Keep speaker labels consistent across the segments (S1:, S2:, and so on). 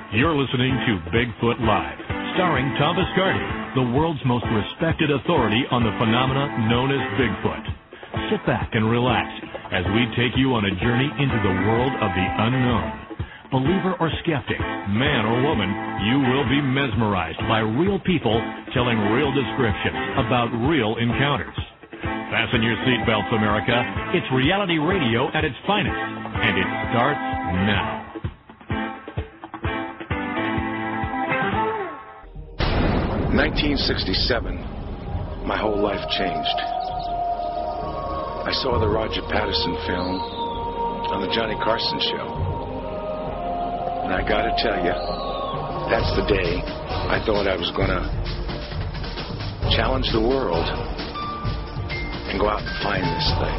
S1: You're listening to Bigfoot Live, starring Tom Biscardi, the world's most respected authority on the phenomena known as Bigfoot. Sit back and relax as we take you on a journey into the world of the unknown. Believer or skeptic, man or woman, you will be mesmerized by real people telling real descriptions about real encounters. Fasten your seatbelts, America. It's reality radio at its finest, and it starts now.
S2: In 1967, my whole life changed. I saw the Roger Patterson film on the Johnny Carson show. And I gotta tell you, that's the day I thought I was gonna challenge the world and go out and find this thing.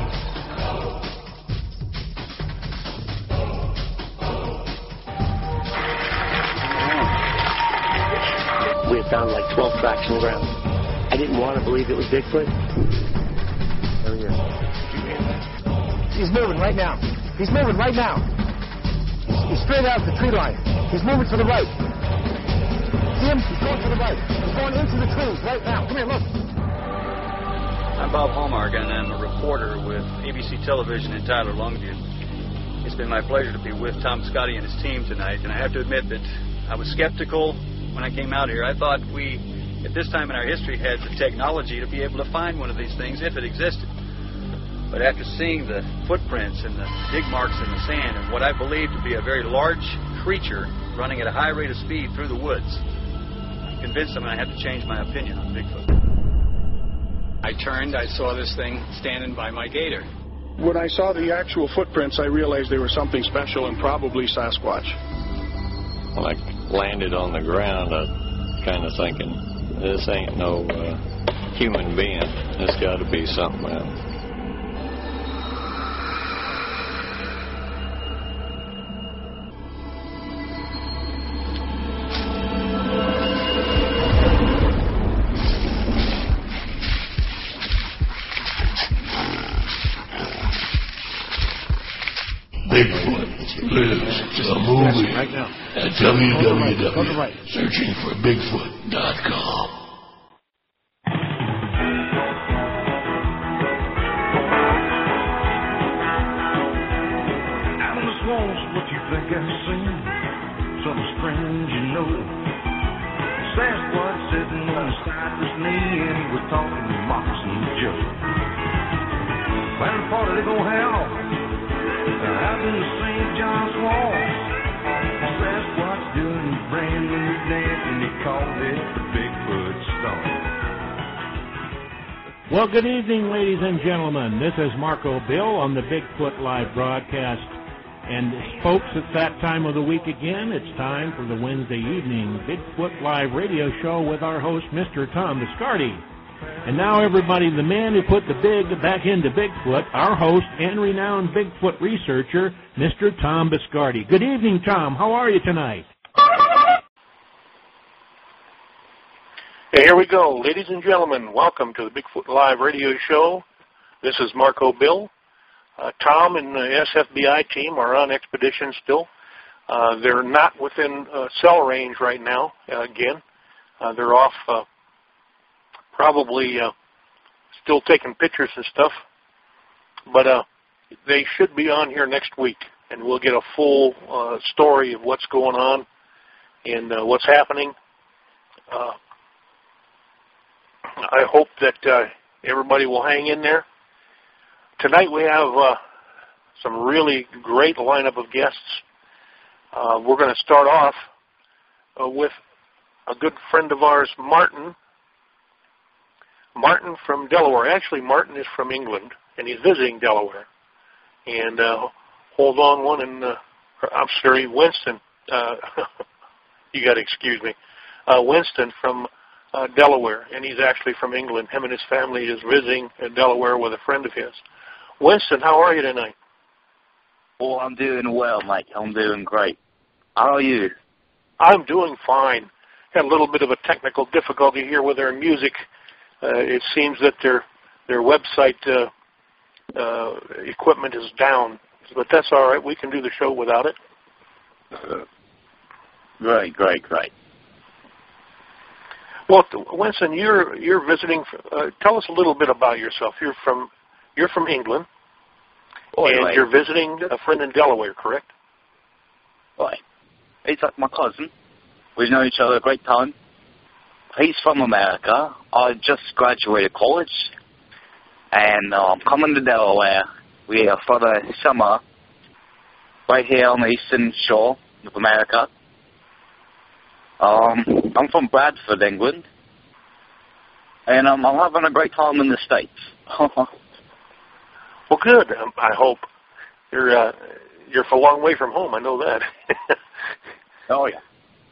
S3: We had found like 12 tracks in the ground. I didn't want to believe it was Bigfoot. Oh, yeah.
S4: He's moving right now. He's moving right now. He's straight out the tree line. He's moving to the right. See him? He's going to the right. He's going into the trees right now. Come here, look.
S5: I'm Bob Hallmark, and I'm a reporter with ABC Television in Tyler, Longview. It's been my pleasure to be with Tom Biscardi and his team tonight, and I have to admit that I was skeptical when I came out here. I thought we, at this time in our history, had the technology to be able to find one of these things if it existed. But after seeing the footprints and the dig marks in the sand and what I believe to be a very large creature running at a high rate of speed through the woods, I'm convinced I'm going to have to change my opinion on Bigfoot.
S6: I turned, I saw this thing standing by my gator.
S7: When I saw the actual footprints, I realized they were something special and probably Sasquatch.
S8: When I landed on the ground, I was kind of thinking, this ain't no human being. This got to be something else.
S9: Bigfoot lives a movie right now at www.searchingforbigfoot.com.
S10: Out in the swamps, what you think I've seen? Something strange, you know. Sasquatch sitting on the side of his knee, and he was talking to Moccasin Joe. Final part they gonna have. Out in the St. John swamps, Sasquatch doing a brand new dance, and he called it the Bigfoot Stomp.
S11: Well, good evening, ladies and gentlemen. This is Marco Bill on the Bigfoot Live broadcast. And folks, it's that time of the week again. It's time for the Wednesday evening Bigfoot Live radio show with our host, Mr. Tom Biscardi. And now, everybody, the man who put the big back into Bigfoot, our host and renowned Bigfoot researcher, Mr. Tom Biscardi. Good evening, Tom. How are you tonight?
S12: Hey, here we go. Ladies and gentlemen, welcome to the Bigfoot Live radio show. This is Marco Bill. Tom and the SFBI team are on expedition still. They're not within cell range right now, again. They're off... probably still taking pictures and stuff, but they should be on here next week, and we'll get a full story of what's going on and what's happening. I hope that everybody will hang in there. Tonight we have some really great lineup of guests. We're going to start off with a good friend of ours, Martin from Delaware. Actually, Martin is from England, and he's visiting Delaware. And hold on one, and I'm sorry, Winston. You got to excuse me. Winston from Delaware, and he's actually from England. Him and his family is visiting Delaware with a friend of his. Winston, how are you tonight?
S13: Well, I'm doing well, Mike. I'm doing great. How are you?
S12: I'm doing fine. Had a little bit of a technical difficulty here with their music. It seems that their website equipment is down, but that's all right. We can do the show without it.
S13: Great.
S12: Well, Winston, you're visiting. Tell us a little bit about yourself. You're from England, and you're visiting a friend in Delaware, correct?
S13: Right. He's like my cousin. We've known each other a great time. He's from America. I just graduated college, and I'm coming to Delaware. We are for the summer, right here on the eastern shore of America. I'm from Bradford, England, and I'm having a great time in the States.
S12: Well, good. I hope you're a long way from home. I know that.
S13: Oh yeah.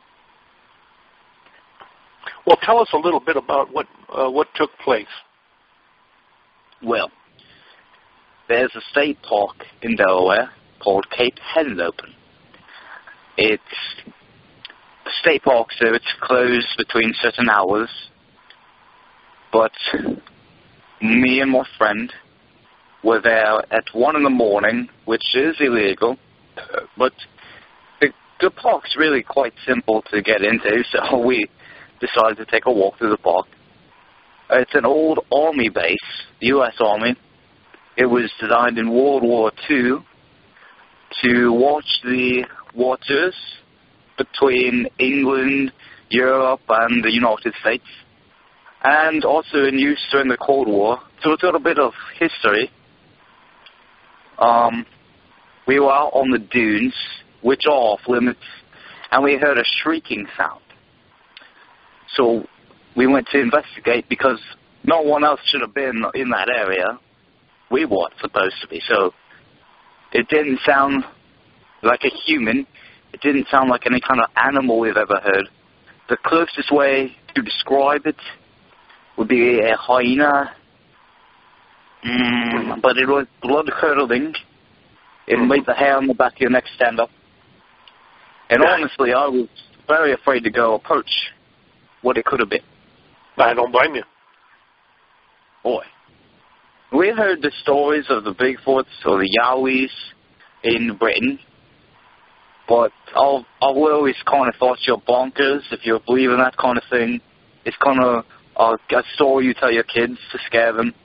S12: Well, tell us a little bit about what took place.
S13: Well, there's a state park in Delaware called Cape Henlopen. It's a state park, so it's closed between certain hours. But me and my friend were there at 1 a.m, which is illegal. But the park's really quite simple to get into, so we decided to take a walk through the park. It's an old army base, the U.S. Army. It was designed in World War II to watch the waters between England, Europe, and the United States, and also in use during the Cold War. So it's got a bit of history. We were out on the dunes, which are off limits, and we heard a shrieking sound. So we went to investigate because no one else should have been in that area. We weren't supposed to be. So it didn't sound like a human. It didn't sound like any kind of animal we've ever heard. The closest way to describe it would be a hyena. But it was blood-curdling. It made the hair on the back of your neck stand up. And honestly, I was very afraid to go approach what it could have been.
S12: I don't blame you.
S13: Boy. We heard the stories of the Bigfoots or the Yowies in Britain, but I've always kind of thought you're bonkers if you believe in that kind of thing. It's kind of a story you tell your kids to scare them.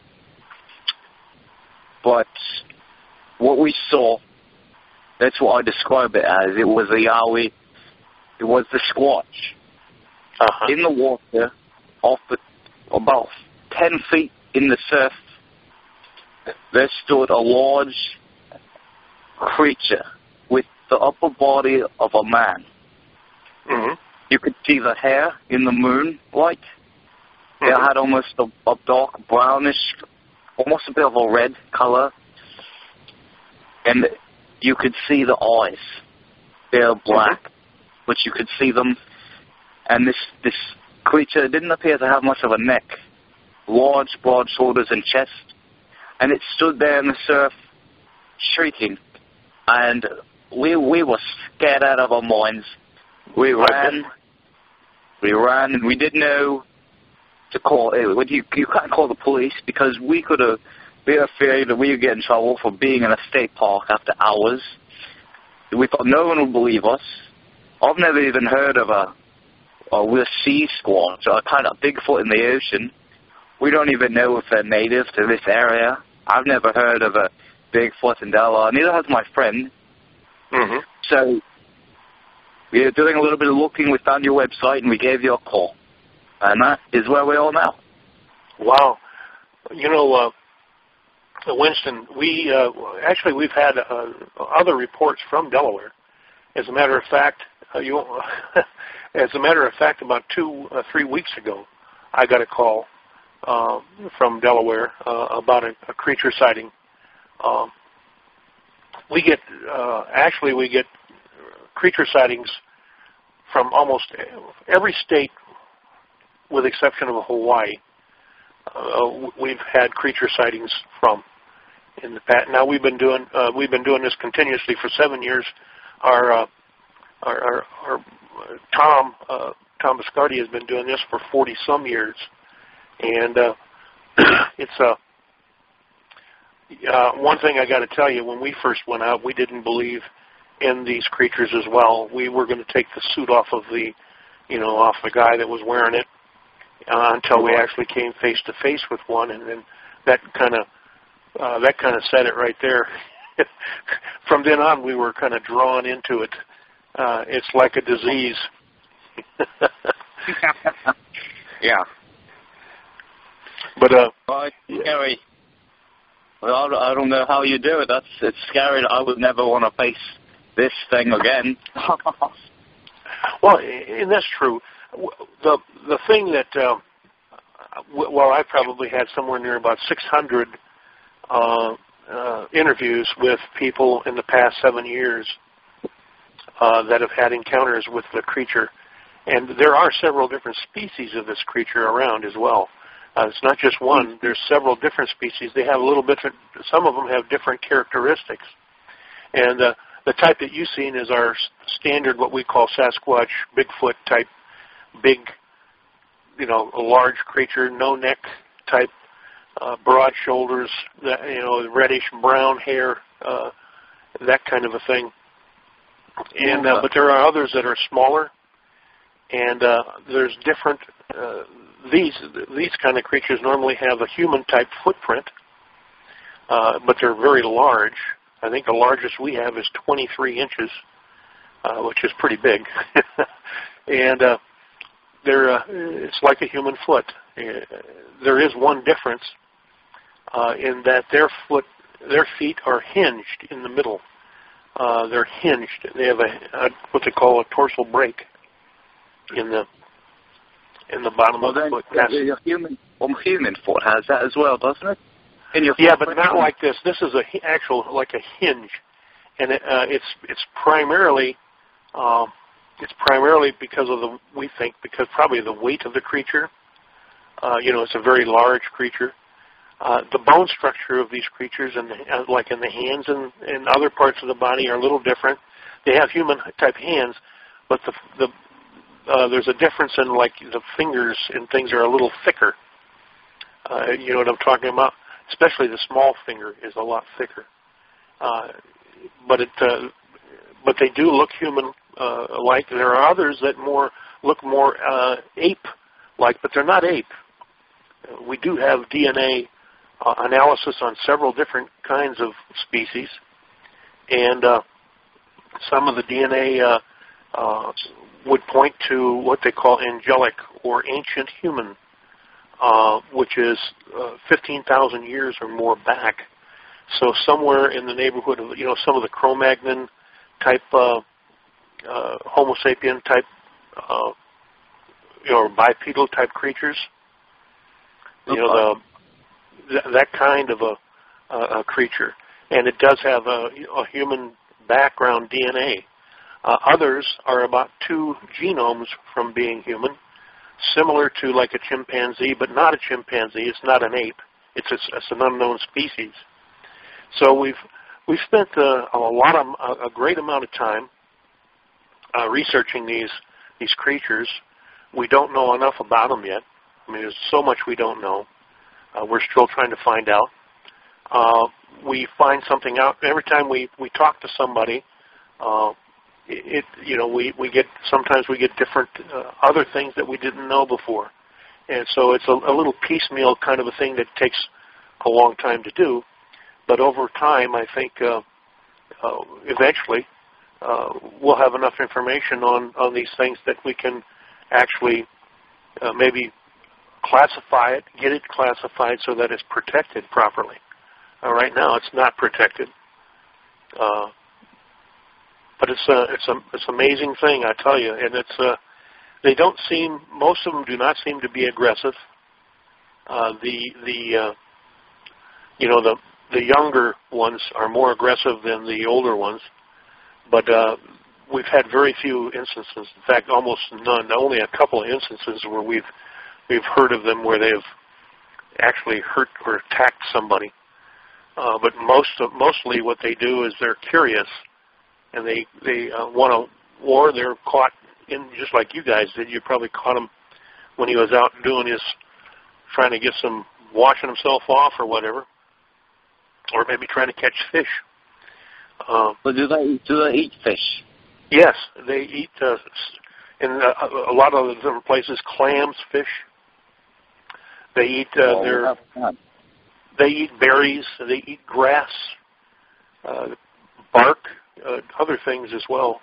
S13: But what we saw, that's what I describe it as. It was a Yowie. It was the Squatch. In the water, about 10 feet in the surf, there stood a large creature with the upper body of a man. You could see the hair in the moonlight. It had almost a dark brownish, almost a bit of a red color. And you could see the eyes. They're black, but you could see them. And this creature didn't appear to have much of a neck, large, broad shoulders and chest. And it stood there in the surf, shrieking. And we were scared out of our minds. We ran, and we didn't know to call. You can't call the police because we could have been afraid that we would get in trouble for being in a state park after hours. We thought no one would believe us. I've never even heard of a sea squatch, or a kind of Bigfoot in the ocean. We don't even know if they're native to this area. I've never heard of a Bigfoot in Delaware. Neither has my friend. So we were doing a little bit of looking. We found your website, and we gave you a call. And that is where we are now.
S12: Wow. You know, Winston, we've had other reports from Delaware. As a matter of fact, about 3 weeks ago, I got a call from Delaware about a creature sighting. We get creature sightings from almost every state, with the exception of Hawaii. We've had creature sightings from in the past. Now we've been doing this continuously for 7 years. Our Tom Biscardi has been doing this for 40 some years, and it's one thing I got to tell you. When we first went out, we didn't believe in these creatures as well. We were going to take the suit off of the guy that was wearing it until we actually came face to face with one, and then that kind of said it right there. From then on, we were kind of drawn into it. It's like a disease.
S13: Yeah.
S12: But
S13: scary. Well, I don't know how you do it. It's scary. I would never want to face this thing again.
S12: Well, and that's true. The thing that, I probably had somewhere near about 600 interviews with people in the past 7 years that have had encounters with the creature. And there are several different species of this creature around as well. It's not just one. There's several different species. They have a little bit. Some of them have different characteristics. And the type that you've seen is our standard, what we call Sasquatch, Bigfoot type, big, a large creature, no neck type, broad shoulders, reddish brown hair, that kind of a thing. And but there are others that are smaller, and there's different. These kind of creatures normally have a human type footprint, but they're very large. I think the largest we have is 23 inches, which is pretty big, and it's like a human foot. There is one difference in that their feet are hinged in the middle. They're hinged. They have what they call a dorsal break in the bottom of the foot.
S13: The human foot has that as well, doesn't it?
S12: Yeah, but not like this. This is like a hinge, and it's primarily because of because probably the weight of the creature. It's a very large creature. The bone structure of these creatures, like in the hands and other parts of the body, are a little different. They have human-type hands, but there's a difference in, like, the fingers and things are a little thicker. You know what I'm talking about? Especially the small finger is a lot thicker. But they do look human-like. There are others that look more ape-like, but they're not ape. We do have DNA analysis on several different kinds of species, and some of the DNA would point to what they call angelic or ancient human, which is 15,000 years or more back. So somewhere in the neighborhood of, some of the Cro-Magnon type, Homo sapien type, bipedal type creatures. That kind of a creature, and it does have a human background DNA. Others are about 2 genomes from being human, similar to like a chimpanzee, but not a chimpanzee. It's not an ape. It's an unknown species. So we've spent a great amount of time researching these creatures. We don't know enough about them yet. I mean, there's so much we don't know. We're still trying to find out. We find something out every time we talk to somebody. Sometimes we get different other things that we didn't know before, and so it's a little piecemeal kind of a thing that takes a long time to do. But over time, I think eventually we'll have enough information on these things that we can actually maybe classify it, get it classified so that it's protected properly. Right now, it's not protected, but it's an amazing thing, I tell you. And most of them do not seem to be aggressive. The younger ones are more aggressive than the older ones, but we've had very few instances. In fact, almost none. Only a couple of instances where we've heard of them where they've actually hurt or attacked somebody. But mostly what they do is they're curious, and they want to, or they're caught in, just like you guys did. You probably caught him when he was out trying to get washing himself off or whatever, or maybe trying to catch fish.
S13: But do they eat fish?
S12: Yes, they eat, in a lot of the different places, clams, fish. They eat they eat berries. They eat grass, bark, other things as well.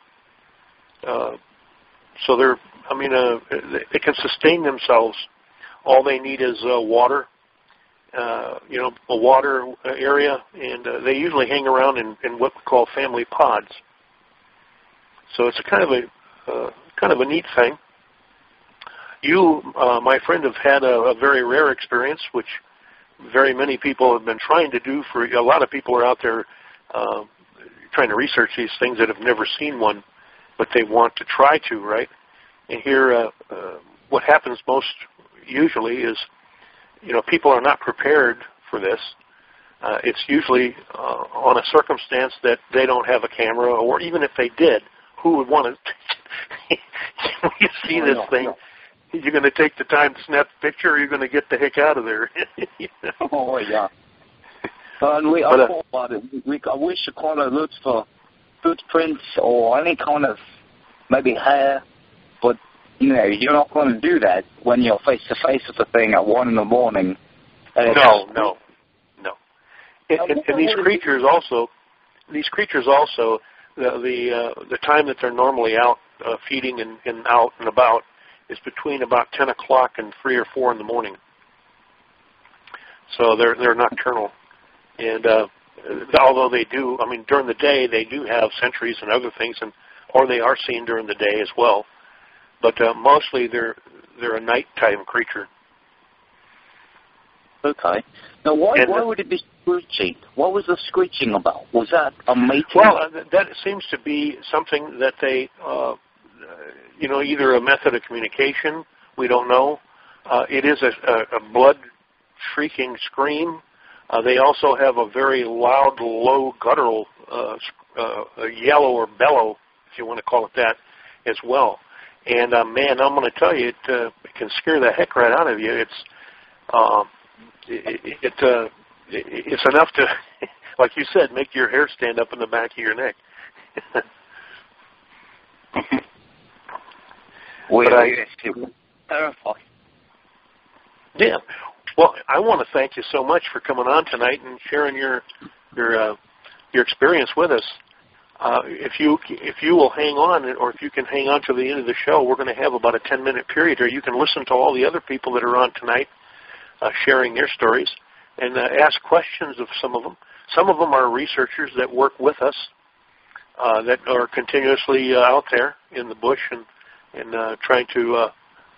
S12: So they can sustain themselves. All they need is water, a water area, and they usually hang around in what we call family pods. So it's a kind of a neat thing. You, my friend, have had a very rare experience, which very many people have been trying to do. For a lot of people are out there trying to research these things that have never seen one, but they want to try to, right? And here, what happens most usually is, people are not prepared for this. It's usually on a circumstance that they don't have a camera, or even if they did, who would want to? When you see this thing, you're going to take the time to snap the picture, or you're going to get the heck out of there.
S13: Oh, yeah. And I thought about it. We should kind of look for footprints or any kind of maybe hair, but you're not going to do that when you're face to face with the thing at 1 a.m.
S12: No. And these creatures also, the time that they're normally out feeding and out and about is between about 10 o'clock and 3 or 4 in the morning. So they're nocturnal. And although they do, during the day they do have sentries and other things, or they are seen during the day as well. But mostly they're a nighttime creature.
S13: Okay. Now, why would it be screeching? What was the screeching about? Was that a mating?
S12: Well, that seems to be something that they, either a method of communication. We don't know. It is a blood-shrieking scream. They also have a very loud, low, guttural yellow or bellow, if you want to call it that, as well. And man, I'm going to tell you, it can scare the heck right out of you. It's enough to, like you said, make your hair stand up in the back of your neck.
S13: Terrifying.
S12: Yeah. Well, I want to thank you so much for coming on tonight and sharing your experience with us. If you will hang on, or if you can hang on to the end of the show, we're going to have about a 10-minute period, or you can listen to all the other people that are on tonight sharing their stories and ask questions of some of them. Some of them are researchers that work with us that are continuously out there in the bush and trying to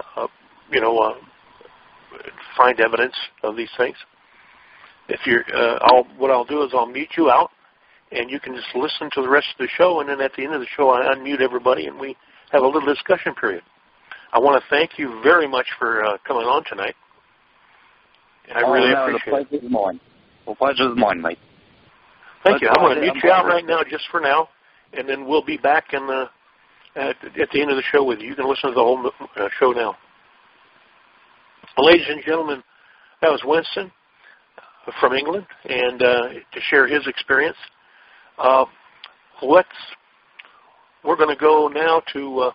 S12: find evidence of these things. If you're, what I'll do is I'll mute you out, and you can just listen to the rest of the show, and then at the end of the show I unmute everybody and we have a little discussion period. I want to thank you very much for coming on tonight. I really appreciate it.
S13: The pleasure is mine, mate.
S12: Thank you. I'm going to mute you out right now just for now, and then we'll be back at the end of the show with you. You can listen to the whole show now. Well, ladies and gentlemen, that was Winston from England, and to share his experience. We're going to go now to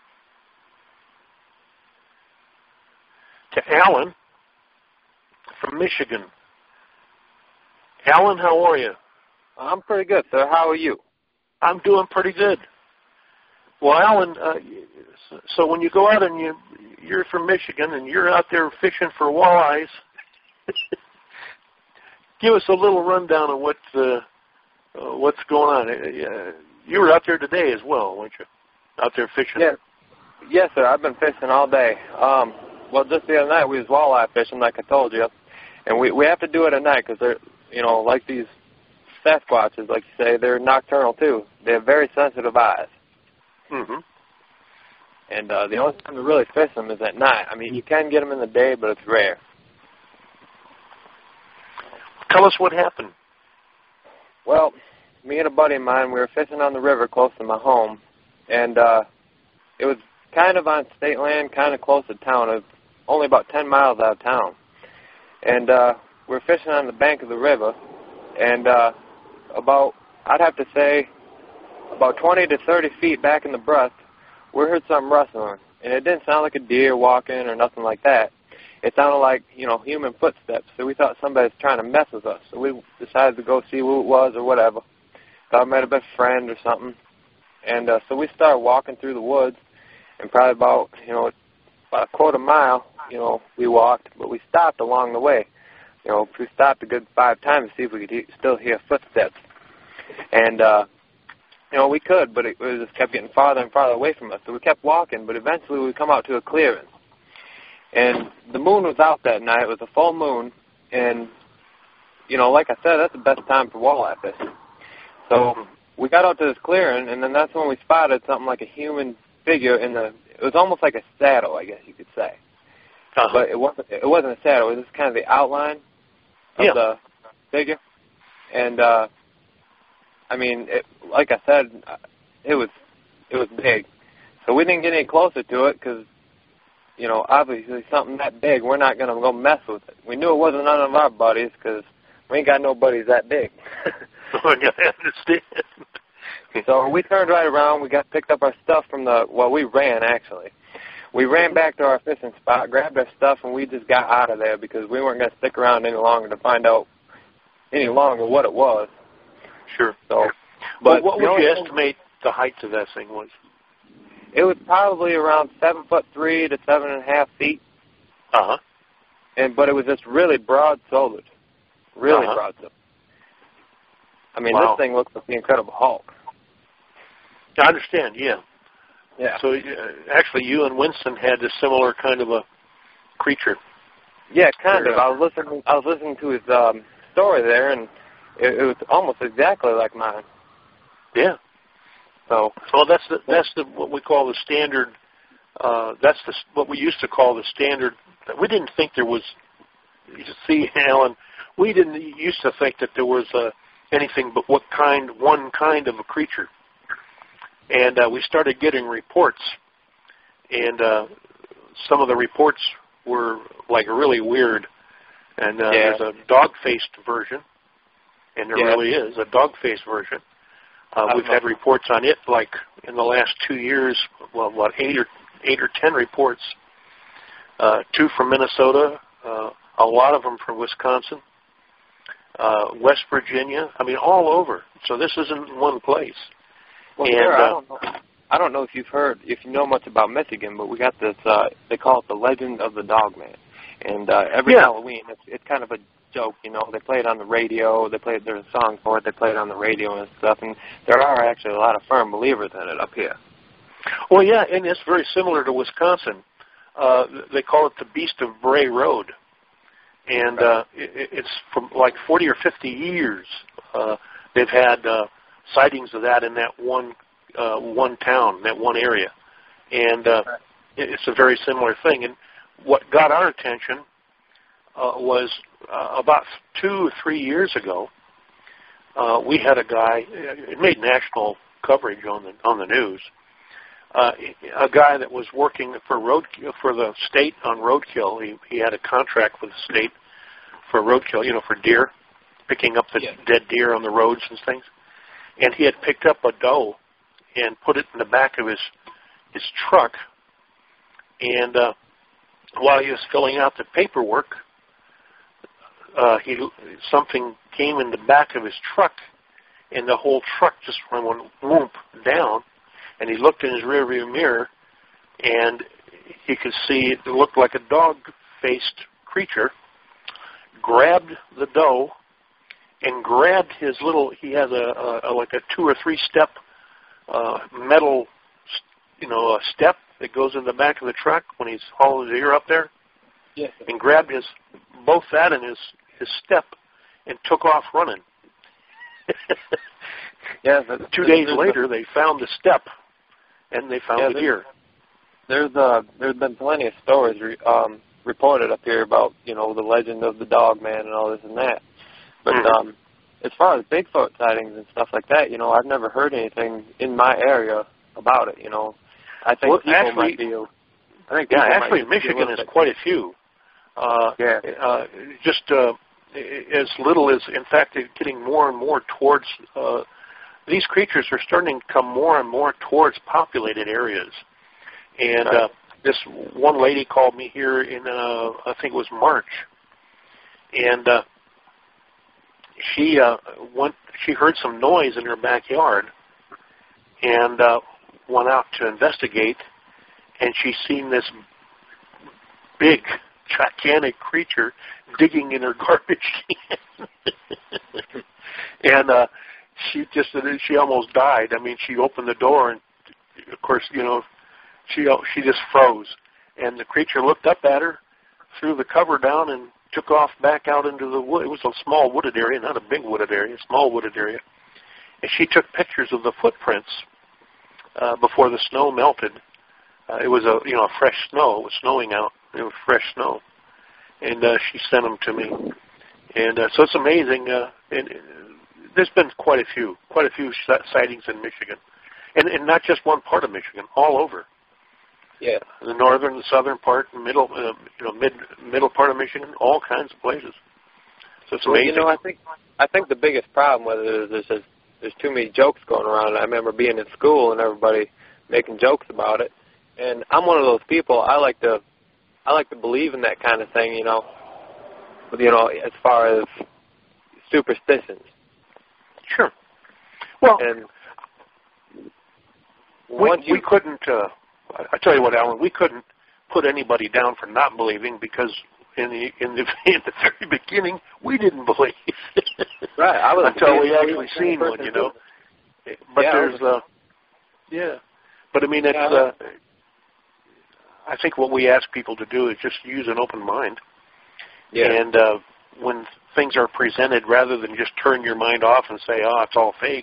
S12: Alan from Michigan. Alan, how are you?
S14: I'm pretty good, sir. How are you?
S12: I'm doing pretty good. Well, Alan, so when you go out and you're from Michigan and you're out there fishing for walleyes, give us a little rundown of what's going on. You were out there today as well, weren't you? Out there fishing.
S14: Yes, sir. I've been fishing all day. Well, just the other night we was walleye fishing, like I told you, and we have to do it at night because they're, like these Sasquatches, like you say, they're nocturnal too. They have very sensitive eyes.
S12: Mm-hmm.
S14: And the only time to really fish them is at night. I mean, you can get them in the day, but it's rare.
S12: Tell us what happened.
S14: Well, me and a buddy of mine, we were fishing on the river close to my home, and it was kind of on state land, kind of close to town. It was only about 10 miles out of town. And we were fishing on the bank of the river, and about, I'd have to say about 20 to 30 feet back in the brush, we heard something rustling. And it didn't sound like a deer walking or nothing like that. It sounded like, human footsteps. So we thought somebody was trying to mess with us. So we decided to go see who it was or whatever. Thought it might have been a friend or something. And so we started walking through the woods. And probably about a quarter mile, we walked. But we stopped along the way. We stopped a good 5 times to see if we could still hear footsteps. And, we could, but it just kept getting farther and farther away from us. So we kept walking, but eventually we come out to a clearing. And the moon was out that night. It was a full moon. And, like I said, that's the best time for walleye fishing. So we got out to this clearing, and then that's when we spotted something like a human figure it was almost like a saddle, I guess you could say. But it wasn't a saddle. It was just kind of the outline of the figure. And, like I said, it was big. So we didn't get any closer to it because, obviously something that big, we're not going to go mess with it. We knew it wasn't none of our buddies because we ain't got no buddies that big.
S12: I understand.
S14: So we turned right around. We picked up our stuff we ran, actually. We ran back to our fishing spot, grabbed our stuff, and we just got out of there because we weren't going to stick around any longer to find out any longer what it was.
S12: Sure.
S14: So,
S12: but what would you estimate the height of that thing was?
S14: It was probably around 7'3" to 7.5 feet. But it was just really broad-shouldered. Really broad-shouldered. This thing looks like the Incredible Hulk.
S12: I understand. Yeah.
S14: Yeah.
S12: So actually, you and Winston had a similar kind of a creature.
S14: Yeah, kind of. I was listening to his story there, and it was almost exactly like mine.
S12: Yeah.
S14: So.
S12: Well, that's what we call the standard. What we used to call the standard. We didn't think there was. You see, Alan, we didn't used to think that there was anything but one kind of a creature. And we started getting reports, and some of the reports were like really weird. And there's a dog-faced version, and there really is a dog-faced version. We've had reports on it like in the last 2 years. Well, 8 or 10 reports. 2 from Minnesota, a lot of them from Wisconsin, West Virginia. All over. So this isn't one place.
S14: Well, I don't know if if you know much about Michigan, but we got this, they call it the Legend of the Dogman. And every Halloween, it's kind of a joke, They play it on the radio. There's a song for it. They play it on the radio and stuff. And there are actually a lot of firm believers in it up here.
S12: Well, yeah, and it's very similar to Wisconsin. They call it the Beast of Bray Road. And it's from like 40 or 50 years. They've had sightings of that in that one town, that one area. And it's a very similar thing. And what got our attention was about 2 or 3 years ago, we had a guy, it made national coverage on the news, a guy that was working for the state on roadkill. He had a contract with the state for roadkill, for deer, picking up the dead deer on the roads and things. And he had picked up a doe and put it in the back of his truck. And while he was filling out the paperwork, something came in the back of his truck, and the whole truck just went whoop down. And he looked in his rearview mirror, and he could see it looked like a dog-faced creature, grabbed the doe, and grabbed his little, he has like a 2 or 3 step metal, a step that goes in the back of the truck when he's hauling his ear up there.
S14: Yes.
S12: And grabbed both that and his step and took off running. 2 days later, they found the step, and they found the deer.
S14: There's been plenty of stories reported up here about, the legend of the Dogman and all this and that. But as far as Bigfoot sightings and stuff like that, I've never heard anything in my area about it, I think
S12: actually, Michigan has quite a few. Just as little as, in fact, they're getting more and more towards these creatures are starting to come more and more towards populated areas. And this one lady called me here in, I think it was March, and she heard some noise in her backyard and went out to investigate, and she's seen this big, gigantic creature digging in her garbage can. And she almost died. I mean, she opened the door, and of course, you know, she just froze. And the creature looked up at her, threw the cover down, and took off back out into the wood. It was a small wooded area, not a big wooded area, a small wooded area. And she took pictures of the footprints before the snow melted. It was a fresh snow. It was snowing out. It was fresh snow, and she sent them to me. And so it's amazing. And there's been quite a few sightings in Michigan, and not just one part of Michigan, all over.
S14: Yeah,
S12: the northern, the southern part, middle part of Michigan, all kinds of places. So it's amazing.
S14: Well, I think the biggest problem with it is there's too many jokes going around. I remember being in school and everybody making jokes about it, and I'm one of those people. I like to believe in that kind of thing, you know, as far as superstitions.
S12: Sure. Well,
S14: and
S12: we couldn't. I tell you what, Alan, we couldn't put anybody down for not believing because in the very beginning we didn't believe.
S14: Right.
S12: Until we actually seen one, you know. But But I mean, it's. I think what we ask people to do is just use an open mind.
S14: Yeah.
S12: And when things are presented, rather than just turn your mind off and say, "Oh, it's all fake,"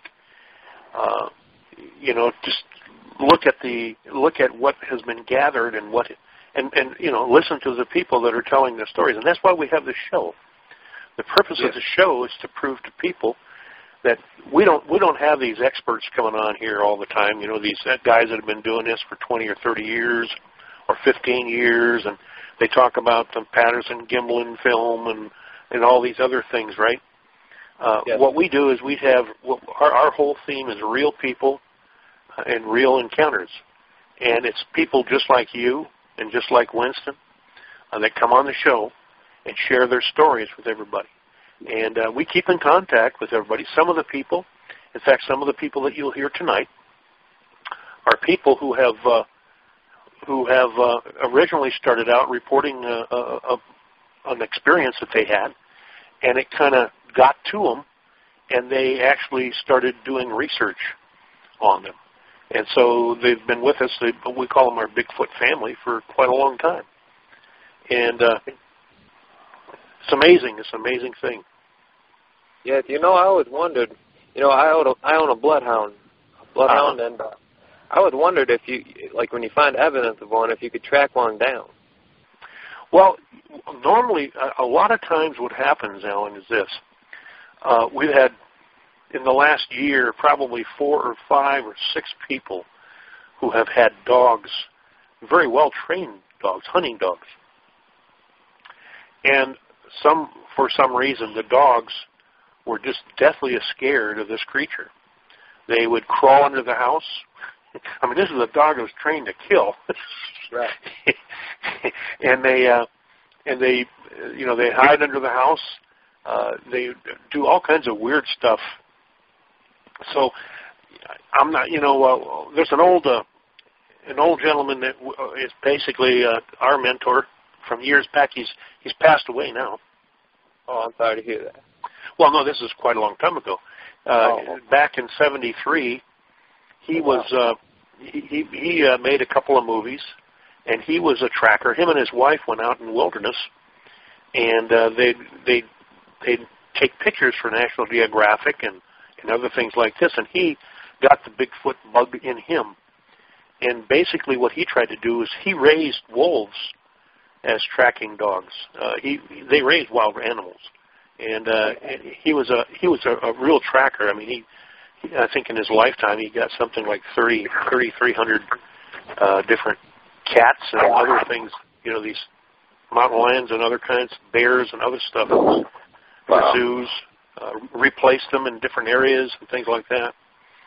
S12: just look at what has been gathered and listen to the people that are telling the stories. And that's why we have this show. The purpose of the show is to prove to people that we don't have these experts coming on here all the time. You know, these guys that have been doing this for 20 or 30 years or 15 years, and they talk about the Patterson-Gimlin film and all these other things, right? What we do is we have our whole theme is real people and real encounters. And it's people just like you and just like Winston that come on the show and share their stories with everybody. And we keep in contact with everybody. Some of the people that you'll hear tonight are people who have originally started out reporting an experience that they had, and it kind of got to them, and they actually started doing research on them. And so they've been with us. We call them our Bigfoot family for quite a long time. And it's amazing. It's an amazing thing.
S14: Yeah, I always wondered, I own a bloodhound, and I always wondered if you, like when you find evidence of one, if you could track one down.
S12: Well, normally, a lot of times what happens, Alan, is this. We've had, in the last year, probably 4 or 5 or 6 people who have had dogs, very well-trained dogs, hunting dogs. And for some reason, the dogs were just deathly scared of this creature. They would crawl under the house. I mean, this is a dog that was trained to kill.
S14: Right.
S12: And they hide under the house. They do all kinds of weird stuff. So I'm not, there's an old gentleman that is basically our mentor from years back. He's passed away now.
S14: Oh, I'm sorry to hear that.
S12: Well, no, this is quite a long time ago. Back in '73, he was he made a couple of movies, and he was a tracker. Him and his wife went out in the wilderness, and they take pictures for National Geographic and other things like this, and he got the Bigfoot bug in him. And basically what he tried to do is he raised wolves as tracking dogs. They raised wild animals. And he was a real tracker. I mean, I think in his lifetime he got something like 3,300 different cats and other things, these mountain lions and other kinds, bears and other stuff for zoos, replaced them in different areas and things like that.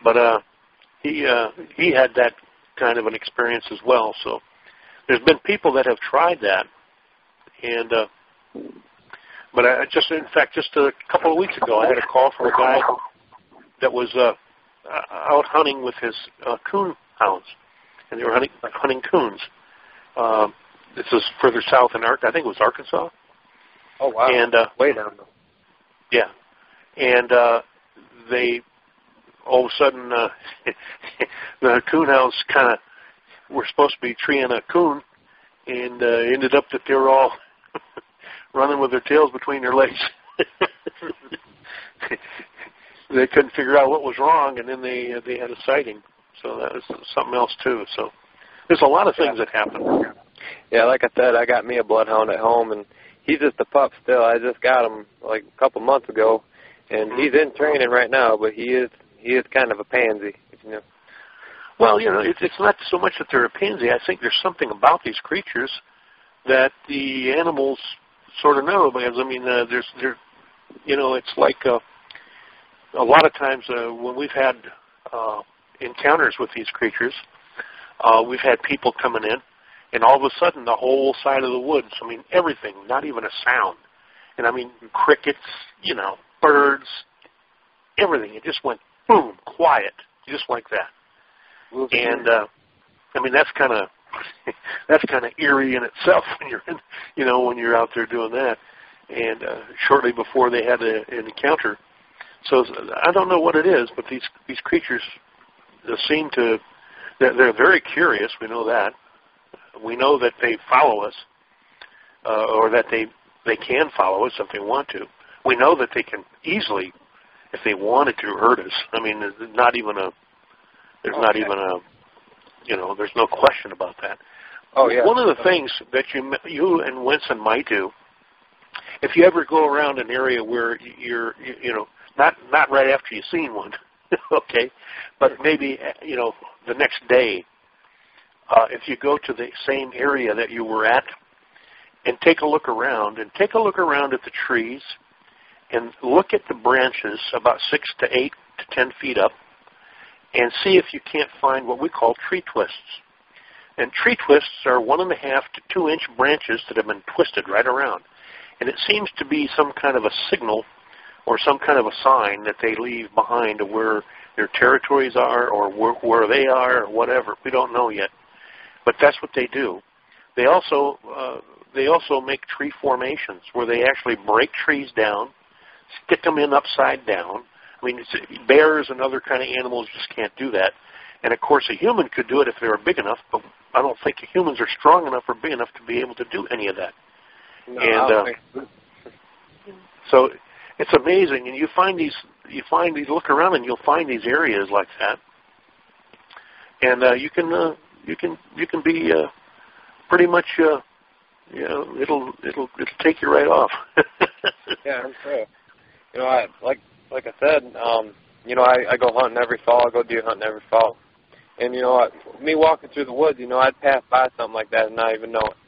S12: But he had that kind of an experience as well. So there's been people that have tried that, and but in fact, just a couple of weeks ago, I had a call from a guy that was out hunting with his coon hounds, and they were hunting coons. This is further south in I think it was Arkansas.
S14: Oh wow!
S12: And
S14: way down.
S12: Yeah, and they all of a sudden the coon hounds kind of were supposed to be treeing a coon, and ended up that they were all running with their tails between their legs. They couldn't figure out what was wrong, and then they had a sighting. So that was something else too. So there's a lot of things that happen.
S14: Yeah, like I said, I got me a bloodhound at home, and he's just a pup still. I just got him like a couple months ago, and he's in training right now. But he is kind of a pansy. You know.
S12: Well, you know, it's not so much that they're a pansy. I think there's something about these creatures that the animals sort of know. Because I mean, it's like a lot of times when we've had encounters with these creatures, we've had people coming in, and all of a sudden the whole side of the woods, I mean, everything, not even a sound. And I mean, crickets, you know, birds, everything. It just went boom, quiet, just like that. And I mean, that's kind of eerie in itself when you're when you're out there doing that. And shortly before they had an encounter, so I don't know what it is, but these creatures seem to they're very curious. We know that. We know that they follow us, or that they can follow us if they want to. We know that they can easily, if they wanted to, hurt us. I mean, there's not even a, there's no question about that.
S14: Oh yeah.
S12: One of the things that you and Winston might do, if you ever go around an area where you're not right after you've seen one, okay, but maybe the next day, if you go to the same area that you were at, and take a look around at the trees, and look at the branches about 6 to 8 to 10 feet up, and see if you can't find what we call tree twists. And tree twists are 1.5 to 2 inch branches that have been twisted right around. And it seems to be some kind of a signal or some kind of a sign that they leave behind of where their territories are or where they are or whatever. We don't know yet. But that's what they do. They also make tree formations where they actually break trees down, stick them in upside down. I mean, bears and other kind of animals just can't do that. And, of course, a human could do it if they were big enough, but I don't think humans are strong enough or big enough to be able to do any of that.
S14: No,
S12: and so it's amazing. And you look around and you'll find these areas like that. And you can be pretty much, it'll take you right off.
S14: Yeah, I'm sure. Like I said, I go hunting every fall. I go deer hunting every fall. And, me walking through the woods, I'd pass by something like that and not even know it.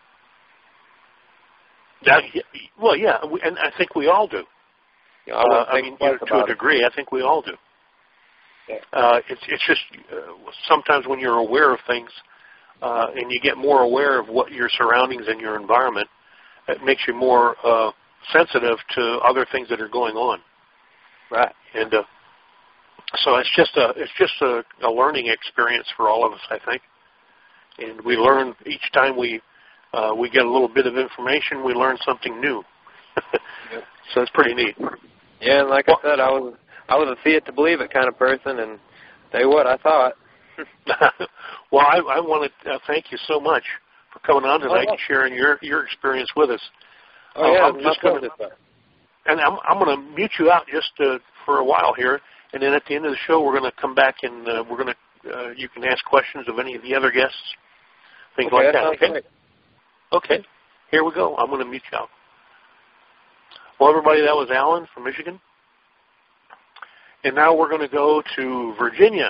S12: Well, yeah, and I think we all do. To a degree, I think we all do.
S14: Yeah.
S12: It's just sometimes when you're aware of things and you get more aware of what your surroundings and your environment, it makes you more sensitive to other things that are going on.
S14: Right.
S12: And so it's just a learning experience for all of us, I think. And we learn each time we get a little bit of information, we learn something new.
S14: Yep.
S12: So it's pretty neat.
S14: Yeah, and like I said, I was a see it to believe it kind of person, and tell you what, I saw it.
S12: Well, I want to thank you so much for coming on tonight and sharing your experience with us.
S14: Oh yeah,
S12: I'm going to mute you out just for a while here, and then at the end of the show, we're going to come back and you can ask questions of any of the other guests, things like that. Okay.
S14: Great.
S12: Okay. Here we go. I'm going to mute you out. Well, everybody, that was Alan from Michigan, and now we're going to go to Virginia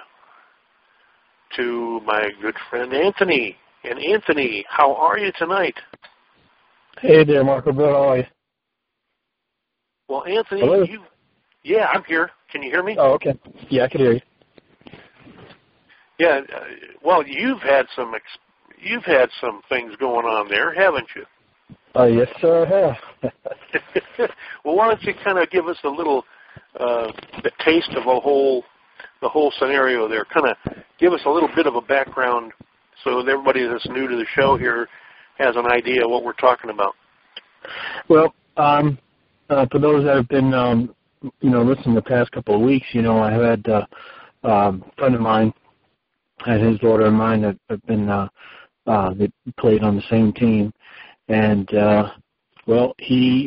S12: to my good friend Anthony. And Anthony, how are you tonight?
S15: Hey there, Marco. Bill, how are you?
S12: Well, Anthony,
S15: hello?
S12: yeah, I'm here. Can you hear me?
S15: Oh, okay. Yeah, I can hear you.
S12: Yeah. Well, you've had some things going on there, haven't you?
S15: Yes, sir, I have.
S12: Well, why don't you kind of give us a little the taste of the whole scenario there? Kind of give us a little bit of a background so that everybody that's new to the show here has an idea of what we're talking about.
S15: Well, for those that have been, listening the past couple of weeks, I had a friend of mine and his daughter and mine that have been that played on the same team, and he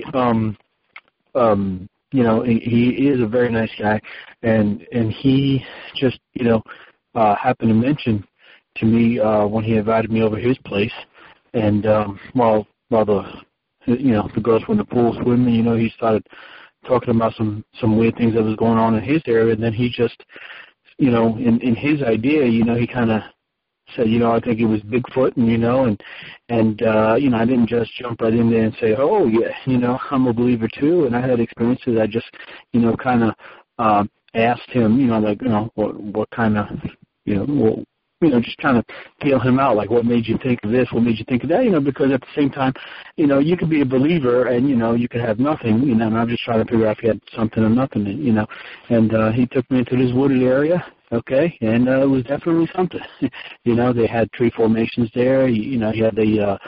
S15: he is a very nice guy, and he just happened to mention to me when he invited me over his place, and while the girls were in the pool swimming, he started talking about some weird things that was going on in his area, and then he just in his idea, he kind of said, I think it was Bigfoot, and I didn't just jump right in there and say, oh yeah, I'm a believer too, and I had experiences. I just kind of asked him, what kind of just trying to feel him out, like what made you think of this, what made you think of that, because at the same time, you could be a believer and, you could have nothing, and I'm just trying to figure out if you had something or nothing, and he took me into this wooded area, okay, and it was definitely something. They had tree formations there, he had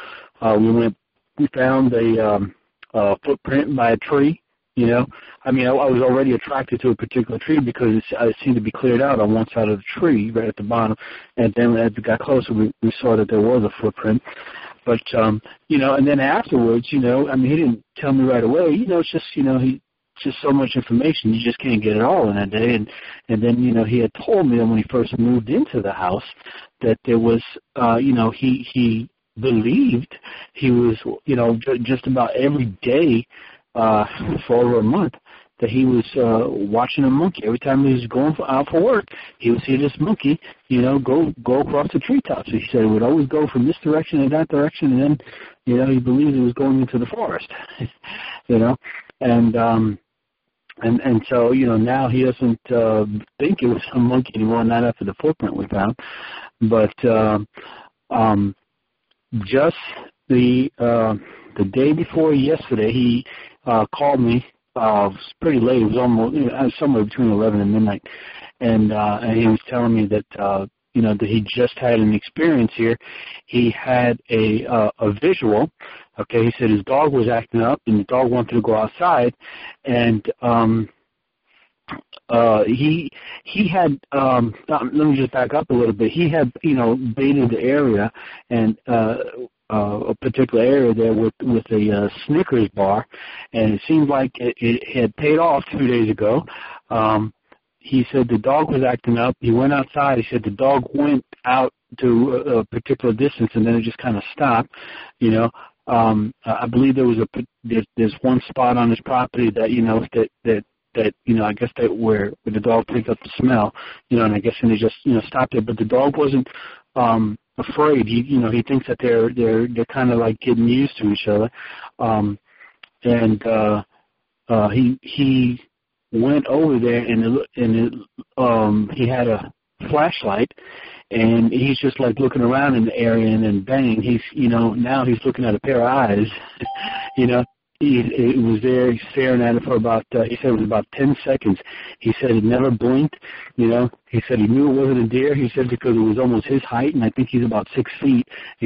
S15: we found a footprint by a tree. I was already attracted to a particular tree because it seemed to be cleared out on one side of the tree, right at the bottom. And then as we got closer, we saw that there was a footprint. But, and then afterwards, he didn't tell me right away. It's just, just so much information. You just can't get it all in a day. And then, he had told me that when he first moved into the house that there was, he believed he was, just about every day for over a month that he was watching a monkey. Every time he was going out for work, he would see this monkey, go across the treetops. He said it would always go from this direction to that direction, and then, he believed it was going into the forest, and so, now he doesn't think it was a monkey anymore, not after the footprint we found, but just the day before yesterday, he called me. It was pretty late. It was almost somewhere between 11 and midnight, and he was telling me that that he just had an experience here. He had a visual. Okay, he said his dog was acting up, and the dog wanted to go outside, and he had let me just back up a little bit. He had baited the area and a particular area there with a Snickers bar, and it seemed like it had paid off 2 days ago. He said the dog was acting up. He went outside. He said the dog went out to a particular distance, and then it just kind of stopped. I believe there's one spot on his property that that I guess that where the dog picked up the smell, and I guess and they just stopped it. But the dog wasn't afraid. He thinks that they're kind of like getting used to each other, and he went over there and he had a flashlight, and he's just like looking around in the area, and then bang, he's now he's looking at a pair of eyes, It was there staring at it for about, he said it was about 10 seconds. He said it never blinked, He said he knew it wasn't a deer. He said because it was almost his height, and I think he's about 6 feet,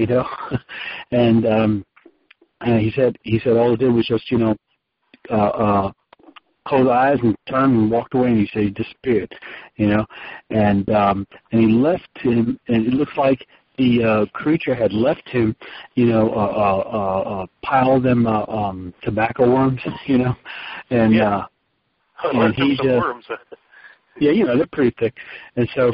S15: and he said all it did was just, closed eyes and turned and walked away, and he said he disappeared, and he left him, and it looks like the creature had left him, a pile of them tobacco worms, and and he just worms. They're pretty thick, and so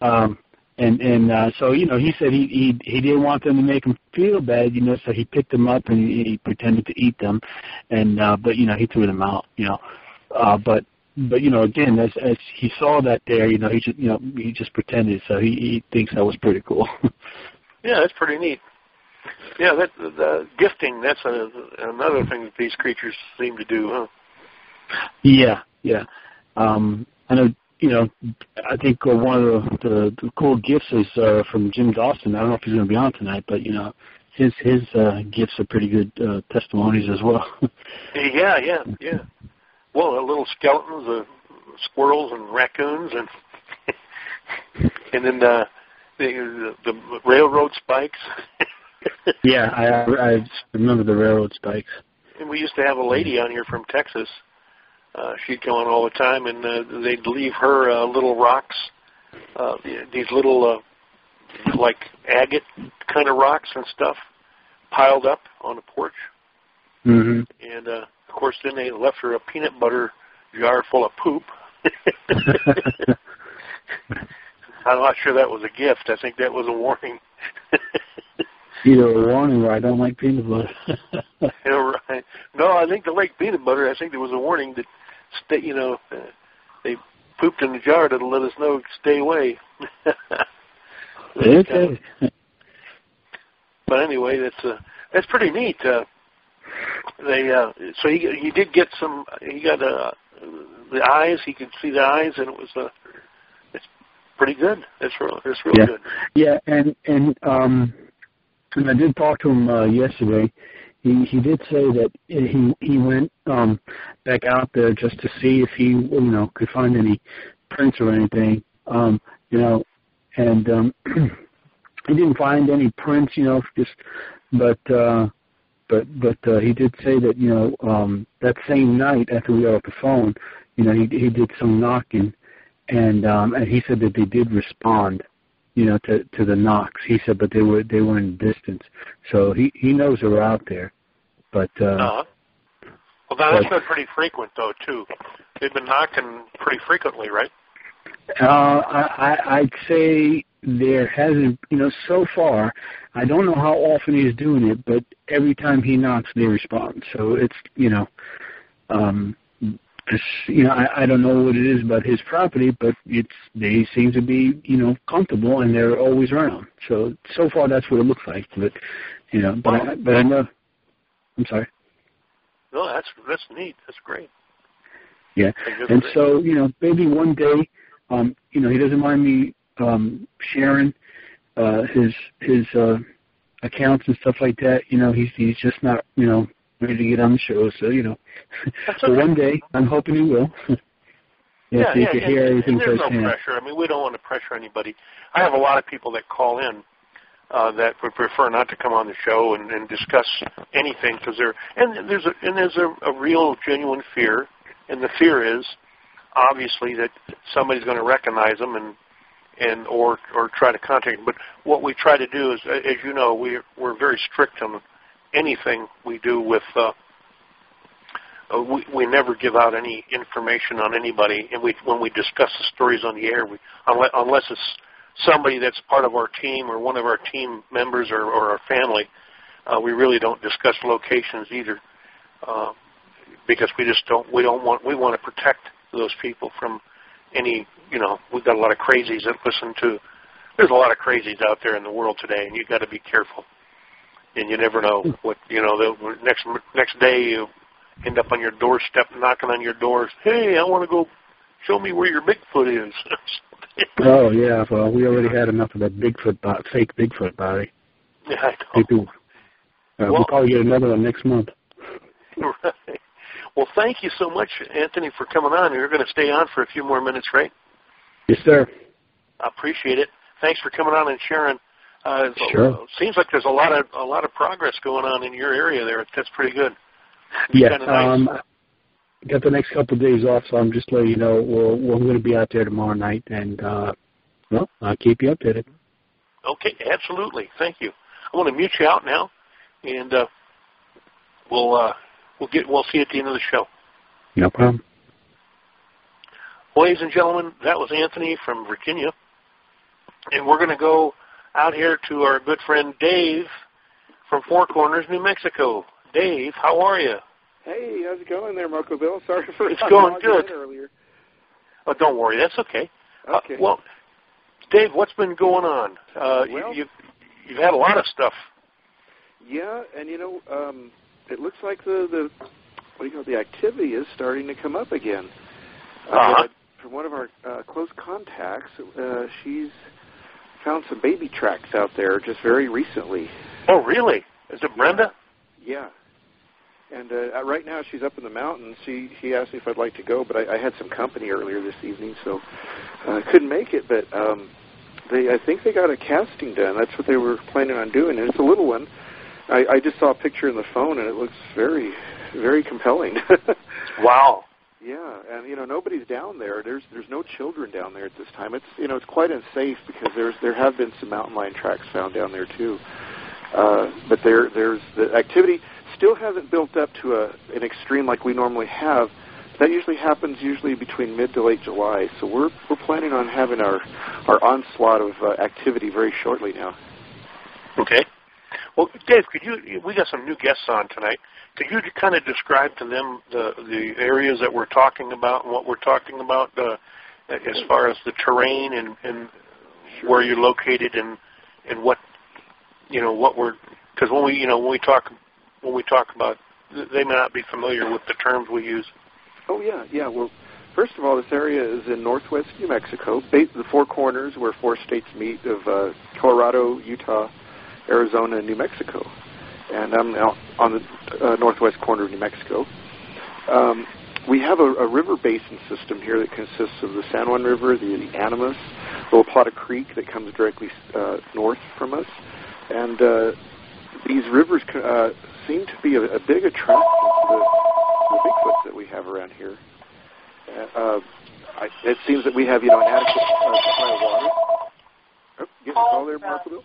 S15: so he said he didn't want them to make him feel bad, so he picked them up and he pretended to eat them, and but he threw them out, but again, as he saw that there, he just pretended. So he thinks that was pretty cool.
S12: Yeah, that's pretty neat. Yeah, the gifting, that's another thing that these creatures seem to do, huh?
S15: Yeah. I know I think one of the cool gifts is from Jim Dawson. I don't know if he's going to be on tonight, but his gifts are pretty good testimonies as well.
S12: Yeah. Well, little skeletons, squirrels and raccoons, and then the railroad spikes.
S15: Yeah, I remember the railroad spikes. And
S12: we used to have a lady on here from Texas. She'd come on all the time, and they'd leave her little rocks, these little like agate kind of rocks and stuff, piled up on the porch.
S15: Mm-hmm.
S12: And of course, then they left her a peanut butter jar full of poop. I'm not sure that was a gift. I think that was a warning.
S15: Either a warning or I don't like peanut butter.
S12: Yeah, right. No, I think they like peanut butter. I think there was a warning that they pooped in the jar to let us know stay away.
S15: Okay.
S12: But anyway, that's pretty neat. So he did get some. He got the eyes. He could see the eyes, and it was it's pretty good. It's really good.
S15: Yeah, and I did talk to him yesterday. He did say that he went back out there just to see if he could find any prints or anything. And he didn't find any prints, but he did say that that same night after we got off the phone, he did some knocking, and he said that they did respond, to the knocks. He said, but they were in distance, so he knows they're out there. But
S12: well, that's been pretty frequent though too. They've been knocking pretty frequently, right?
S15: I'd say there hasn't, so far. I don't know how often he's doing it, but every time he knocks, they respond. So it's, I don't know what it is about his property, but they seem to be, comfortable, and they're always around. So far, that's what it looks like. But, but I know. I'm sorry.
S12: No, that's neat. That's great.
S15: Yeah, and so maybe one day, he doesn't mind me sharing his accounts and stuff like that. He's just not ready to get on the show. So so one day I'm hoping he will. So you can hear everything
S12: there's
S15: firsthand.
S12: No pressure. I mean, we don't want to pressure anybody. I have a lot of people that call in that would prefer not to come on the show and discuss anything because there's a real genuine fear, and the fear is obviously that somebody's going to recognize them and or try to contact them. But what we try to do is, as you know, we're very strict on anything we do with. We never give out any information on anybody, and when we discuss the stories on the air, unless it's somebody that's part of our team or one of our team members or our family, we really don't discuss locations either, because we want to protect those people from any, we've got a lot of crazies that listen to. There's a lot of crazies out there in the world today, and you've got to be careful. And you never know what, the next day you end up on your doorstep knocking on your doors. Hey, I want to go. Show me where your Bigfoot is.
S15: Oh yeah, well we already had enough of that fake Bigfoot body.
S12: Yeah, I know.
S15: We'll probably get another one next month.
S12: Right. Well, thank you so much, Anthony, for coming on. You're going to stay on for a few more minutes, right?
S15: Yes, sir.
S12: I appreciate it. Thanks for coming on and sharing.
S15: Sure.
S12: Seems like there's a lot of progress going on in your area there. That's pretty good.
S15: Yeah.
S12: Nice.
S15: Got the next couple of days off, so I'm just letting you know we're going to be out there tomorrow night, and I'll keep you updated.
S12: Okay, absolutely. Thank you. I want to mute you out now, and we'll see you at the end of the show.
S15: No problem.
S12: Ladies and gentlemen, that was Anthony from Virginia, and we're going to go out here to our good friend Dave from Four Corners, New Mexico. Dave, how are you?
S16: Hey, how's it going there, Marco Bill? Sorry for
S12: it's going good
S16: earlier.
S12: Oh, don't worry, that's okay.
S16: Okay.
S12: Well, Dave, what's been going on? You've had a lot of stuff.
S16: Yeah, and it looks like the activity is starting to come up again. from one of our close contacts. She's found some baby tracks out there just very recently.
S12: Oh, really? Is it Brenda?
S16: Yeah. And right now she's up in the mountains. She asked me if I'd like to go, but I had some company earlier this evening, so I couldn't make it. But I think they got a casting done. That's what they were planning on doing, and it's a little one. I just saw a picture in the phone, and it looks very, very compelling.
S12: Wow.
S16: Yeah, and nobody's down there. There's no children down there at this time. It's it's quite unsafe because there have been some mountain lion tracks found down there too. But there's the activity still hasn't built up to an extreme like we normally have. That usually happens between mid to late July. So we're planning on having our onslaught of activity very shortly now.
S12: Okay. Well, Dave, we got some new guests on tonight. Could you kind of describe to them the areas that we're talking about and what we're talking about as far as the terrain and where you're located and what what we're, because when we talk about, they may not be familiar with the terms we use.
S16: Oh yeah. Well, first of all, this area is in northwest New Mexico, the four corners where four states meet of Colorado, Utah, Arizona, and New Mexico. And I'm now on the northwest corner of New Mexico. We have a river basin system here that consists of the San Juan River, the Animas, the La Plata Creek that comes directly north from us. And these rivers seem to be a big attraction to the Bigfoots that we have around here. It seems that we have, an adequate supply of water. Oh, getting a call there, Marco?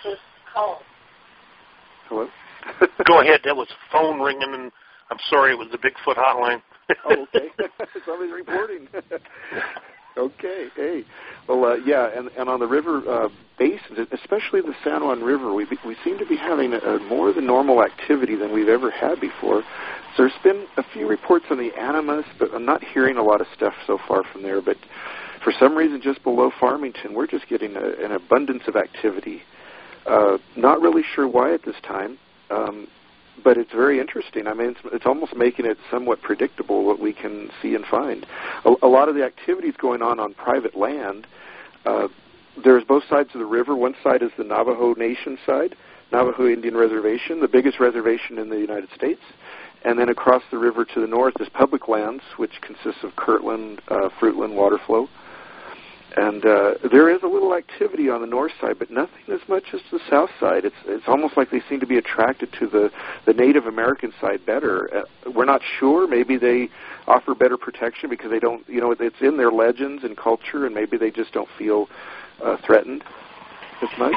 S16: Hello?
S12: Go ahead. That was a phone ringing, and I'm sorry, it was the Bigfoot hotline.
S16: Oh, okay. Somebody's reporting. Okay. Hey. Well, yeah, and on the river basins, especially the San Juan River, we seem to be having a more than normal activity than we've ever had before. So there's been a few reports on the Animas, but I'm not hearing a lot of stuff so far from there. But for some reason, just below Farmington, we're just getting an abundance of activity. Not really sure why at this time, but it's very interesting. I mean, it's almost making it somewhat predictable what we can see and find. A lot of the activities going on private land. There's both sides of the river. One side is the Navajo Nation side, Navajo Indian Reservation, the biggest reservation in the United States. And then across the river to the north is public lands, which consists of Kirtland, Fruitland, Waterflow. And there is a little activity on the north side, but nothing as much as the south side. It's almost like they seem to be attracted to the Native American side better. We're not sure. Maybe they offer better protection because they don't, it's in their legends and culture, and maybe they just don't feel threatened as much.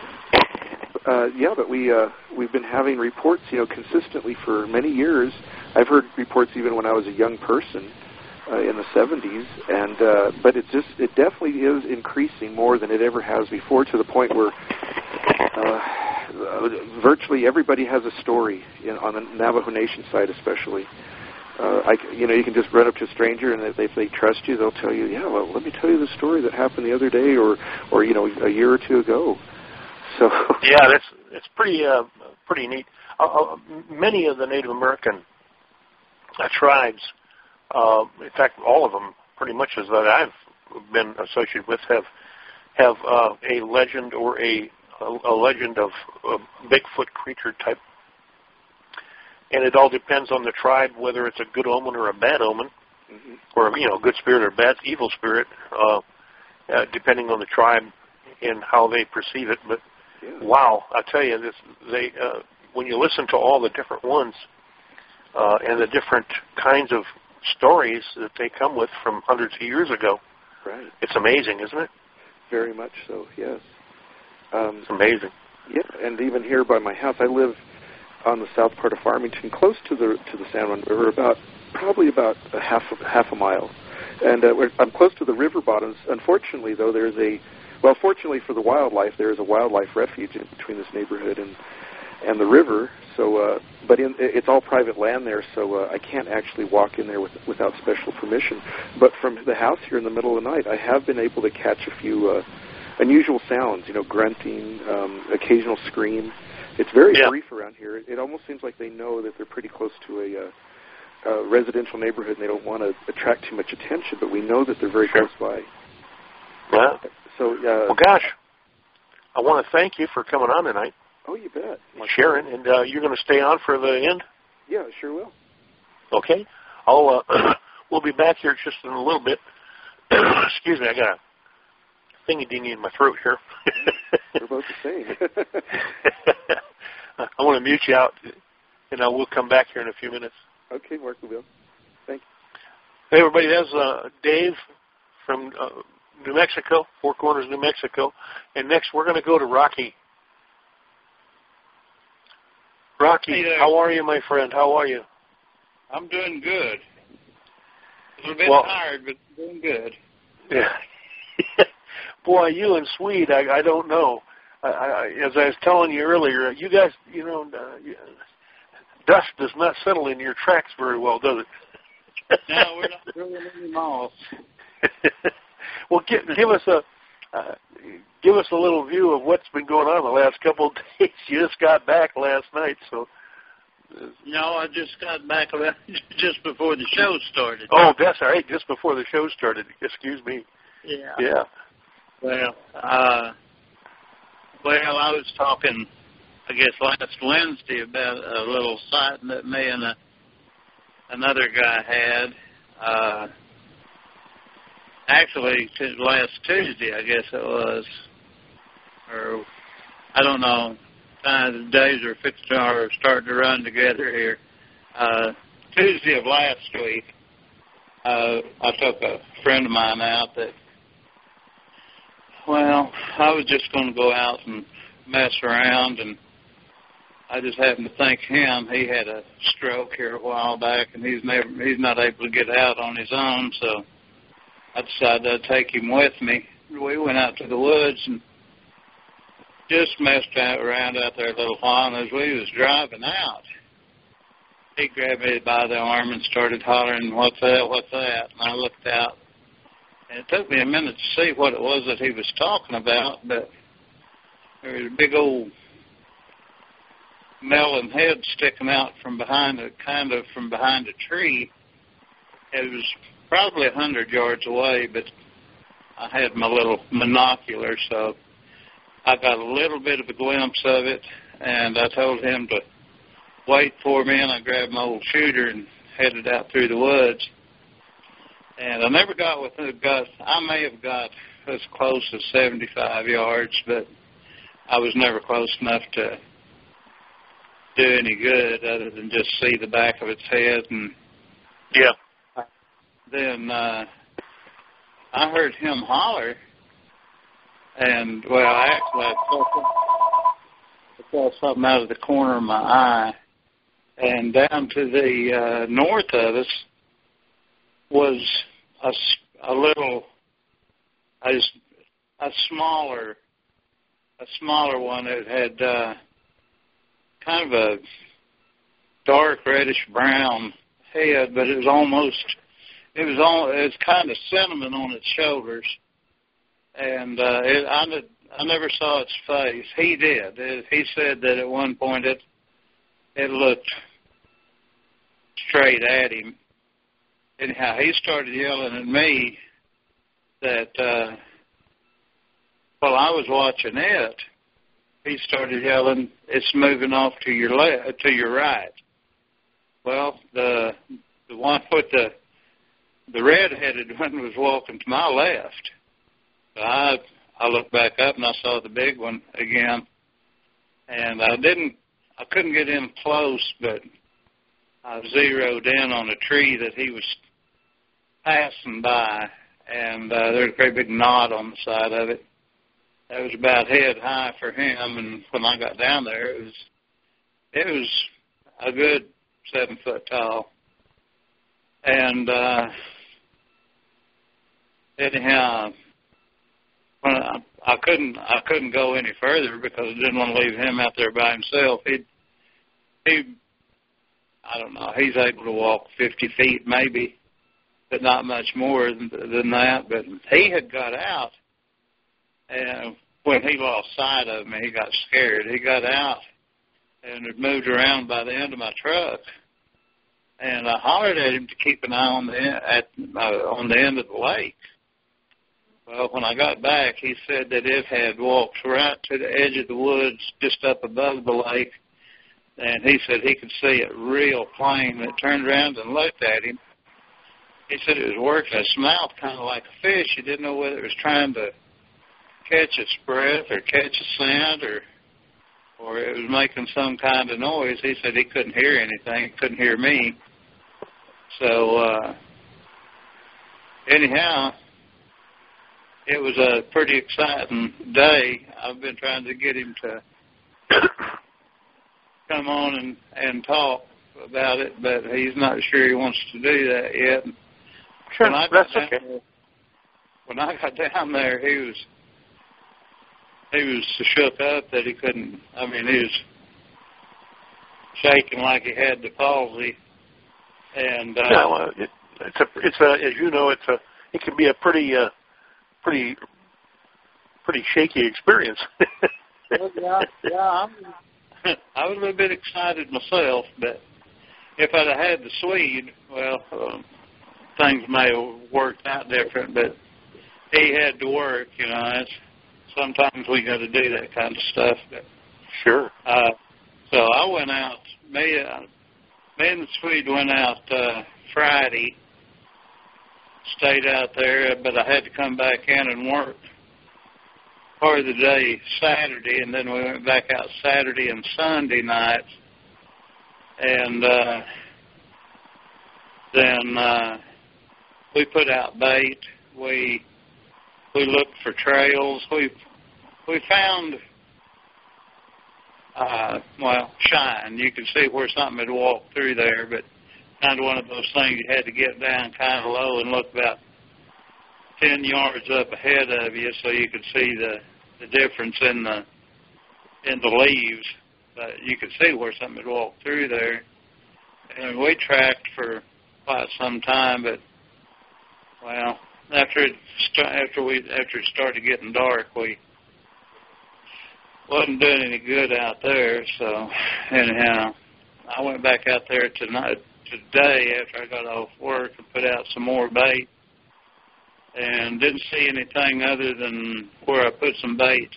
S16: But we've been having reports, consistently for many years. I've heard reports even when I was a young person. In the 70s, and but it definitely is increasing more than it ever has before, to the point where virtually everybody has a story on the Navajo Nation side, especially. You can just run up to a stranger, and if they trust you, they'll tell you, yeah, well, let me tell you the story that happened the other day, or a year or two ago. So
S12: yeah, it's pretty neat. Many of the Native American tribes. In fact, all of them, pretty much as that I've been associated with, have a legend or a legend of a Bigfoot creature type, and it all depends on the tribe whether it's a good omen or a bad omen, or good spirit or bad evil spirit, depending on the tribe and how they perceive it. But wow, I tell you, when you listen to all the different ones and the different kinds of stories that they come with from hundreds of years ago.
S16: Right.
S12: It's amazing, isn't it?
S16: Very much so, yes.
S12: It's amazing.
S16: Yeah, and even here by my house, I live on the south part of Farmington, close to the San Juan River, probably about a half a mile. And I'm close to the river bottoms. Unfortunately, though, fortunately for the wildlife, there is a wildlife refuge in between this neighborhood and the river. So, but it's all private land there, so I can't actually walk in there without special permission. But from the house here in the middle of the night, I have been able to catch a few unusual sounds, grunting, occasional scream. It's very brief around here. It almost seems like they know that they're pretty close to residential neighborhood, and they don't want to attract too much attention, but we know that they're very close by.
S12: Yeah.
S16: So,
S12: well, gosh, I want to thank you for coming on tonight.
S16: Oh, you bet.
S12: Sharon, and you're going to stay on for the end?
S16: Yeah, sure will.
S12: Okay. We'll be back here just in a little bit. Excuse me, I got a thingy-dingy in my throat here.
S16: We're both the same.
S12: I want to mute you out, and I will come back here in a few minutes.
S16: Okay, Mark, we will. Thank you.
S12: Hey, everybody, that's Dave from New Mexico, Four Corners, New Mexico. And next, we're going to go to Rocky. Rocky,
S17: hey
S12: how are you, my friend? How are you?
S17: I'm doing good. A little bit tired, but doing good.
S12: Yeah. Boy, you and Swede, I don't know. As I was telling you earlier, you guys, dust does not settle in your tracks very well, does it?
S17: No, we're not drilling any moss.
S12: Well, give us a little view of what's been going on the last couple of days. You just got back last night, so.
S17: No, I just got back just before the show started.
S12: Oh, that's all right. Just before the show started. Excuse me.
S17: Yeah.
S12: Yeah.
S17: Well, I was talking, I guess, last Wednesday about a little sighting that me and another guy had. Actually, last Tuesday, I guess it was, or I don't know. The days are starting to run together here. Tuesday of last week, I took a friend of mine out that, well, I was just going to go out and mess around, and I just happened to think him. He had a stroke here a while back, and he's not able to get out on his own, so I decided to take him with me. We went out to the woods and just messed around out there a little while, and as we was driving out, he grabbed me by the arm and started hollering, "What's that, what's that?" And I looked out, and it took me a minute to see what it was that he was talking about, but there was a big old melon head sticking out from behind a tree. It was probably 100 yards away, but I had my little monocular, so I got a little bit of a glimpse of it, and I told him to wait for me, and I grabbed my old shooter and headed out through the woods. And I never got I may have got as close as 75 yards, but I was never close enough to do any good other than just see the back of its head. And
S12: yeah.
S17: Then I heard him holler, and, well, actually I saw something out of the corner of my eye, and down to the north of us was a smaller one. It had kind of a dark reddish brown head, but it was kind of cinnamon on its shoulders, and I never saw its face. He did. He said that at one point it looked straight at him. Anyhow, he started yelling at me that while I was watching it, he started yelling, "It's moving off to your right." Well, the one with the red-headed one was walking to my left. So I looked back up and I saw the big one again, and I couldn't get in close, but I zeroed in on a tree that he was passing by, and there's a great big knot on the side of it. That was about head high for him, and when I got down there, it was a good 7 foot tall. And anyhow, when I couldn't go any further because I didn't want to leave him out there by himself. I don't know, he's able to walk 50 feet maybe, but not much more than that. But he had got out, and when he lost sight of me, he got scared. He got out and had moved around by the end of my truck. and I hollered at him to keep an eye on the end of the lake. Well, when I got back, he said that it had walked right to the edge of the woods just up above the lake, and he said he could see it real plain. It turned around and looked at him. He said it was working its mouth kind of like a fish. He didn't know whether it was trying to catch its breath or catch a scent or it was making some kind of noise. He said he couldn't hear anything. He couldn't hear me. So, anyhow, it was a pretty exciting day. I've been trying to get him to come on and talk about it, but he's not sure he wants to do that yet.
S12: Sure, that's okay.
S17: When I got down there, he was so shook up that he couldn't. I mean, he was shaking like he had the palsy. And
S12: yeah, well, as you know, it can be a pretty shaky experience.
S17: Well, I was a bit excited myself, but if I'd have had the Swede, well, things may have worked out different. But he had to work, you know. Sometimes we got to do that kind of stuff. But,
S12: sure.
S17: So I went out. Me and the Swede went out Friday. Stayed out there, but I had to come back in and work part of the day Saturday, and then we went back out Saturday and Sunday nights. And then we put out bait. We looked for trails. We found shine. You could see where something had walked through there, but kind of one of those things you had to get down kind of low and look about 10 yards up ahead of you so you could see the difference in the leaves. But you could see where something had walked through there. And we tracked for quite some time, but well, after it started getting dark, we wasn't doing any good out there. So anyhow, I went back out there today after I got off work and put out some more bait, and didn't see anything other than where I put some bait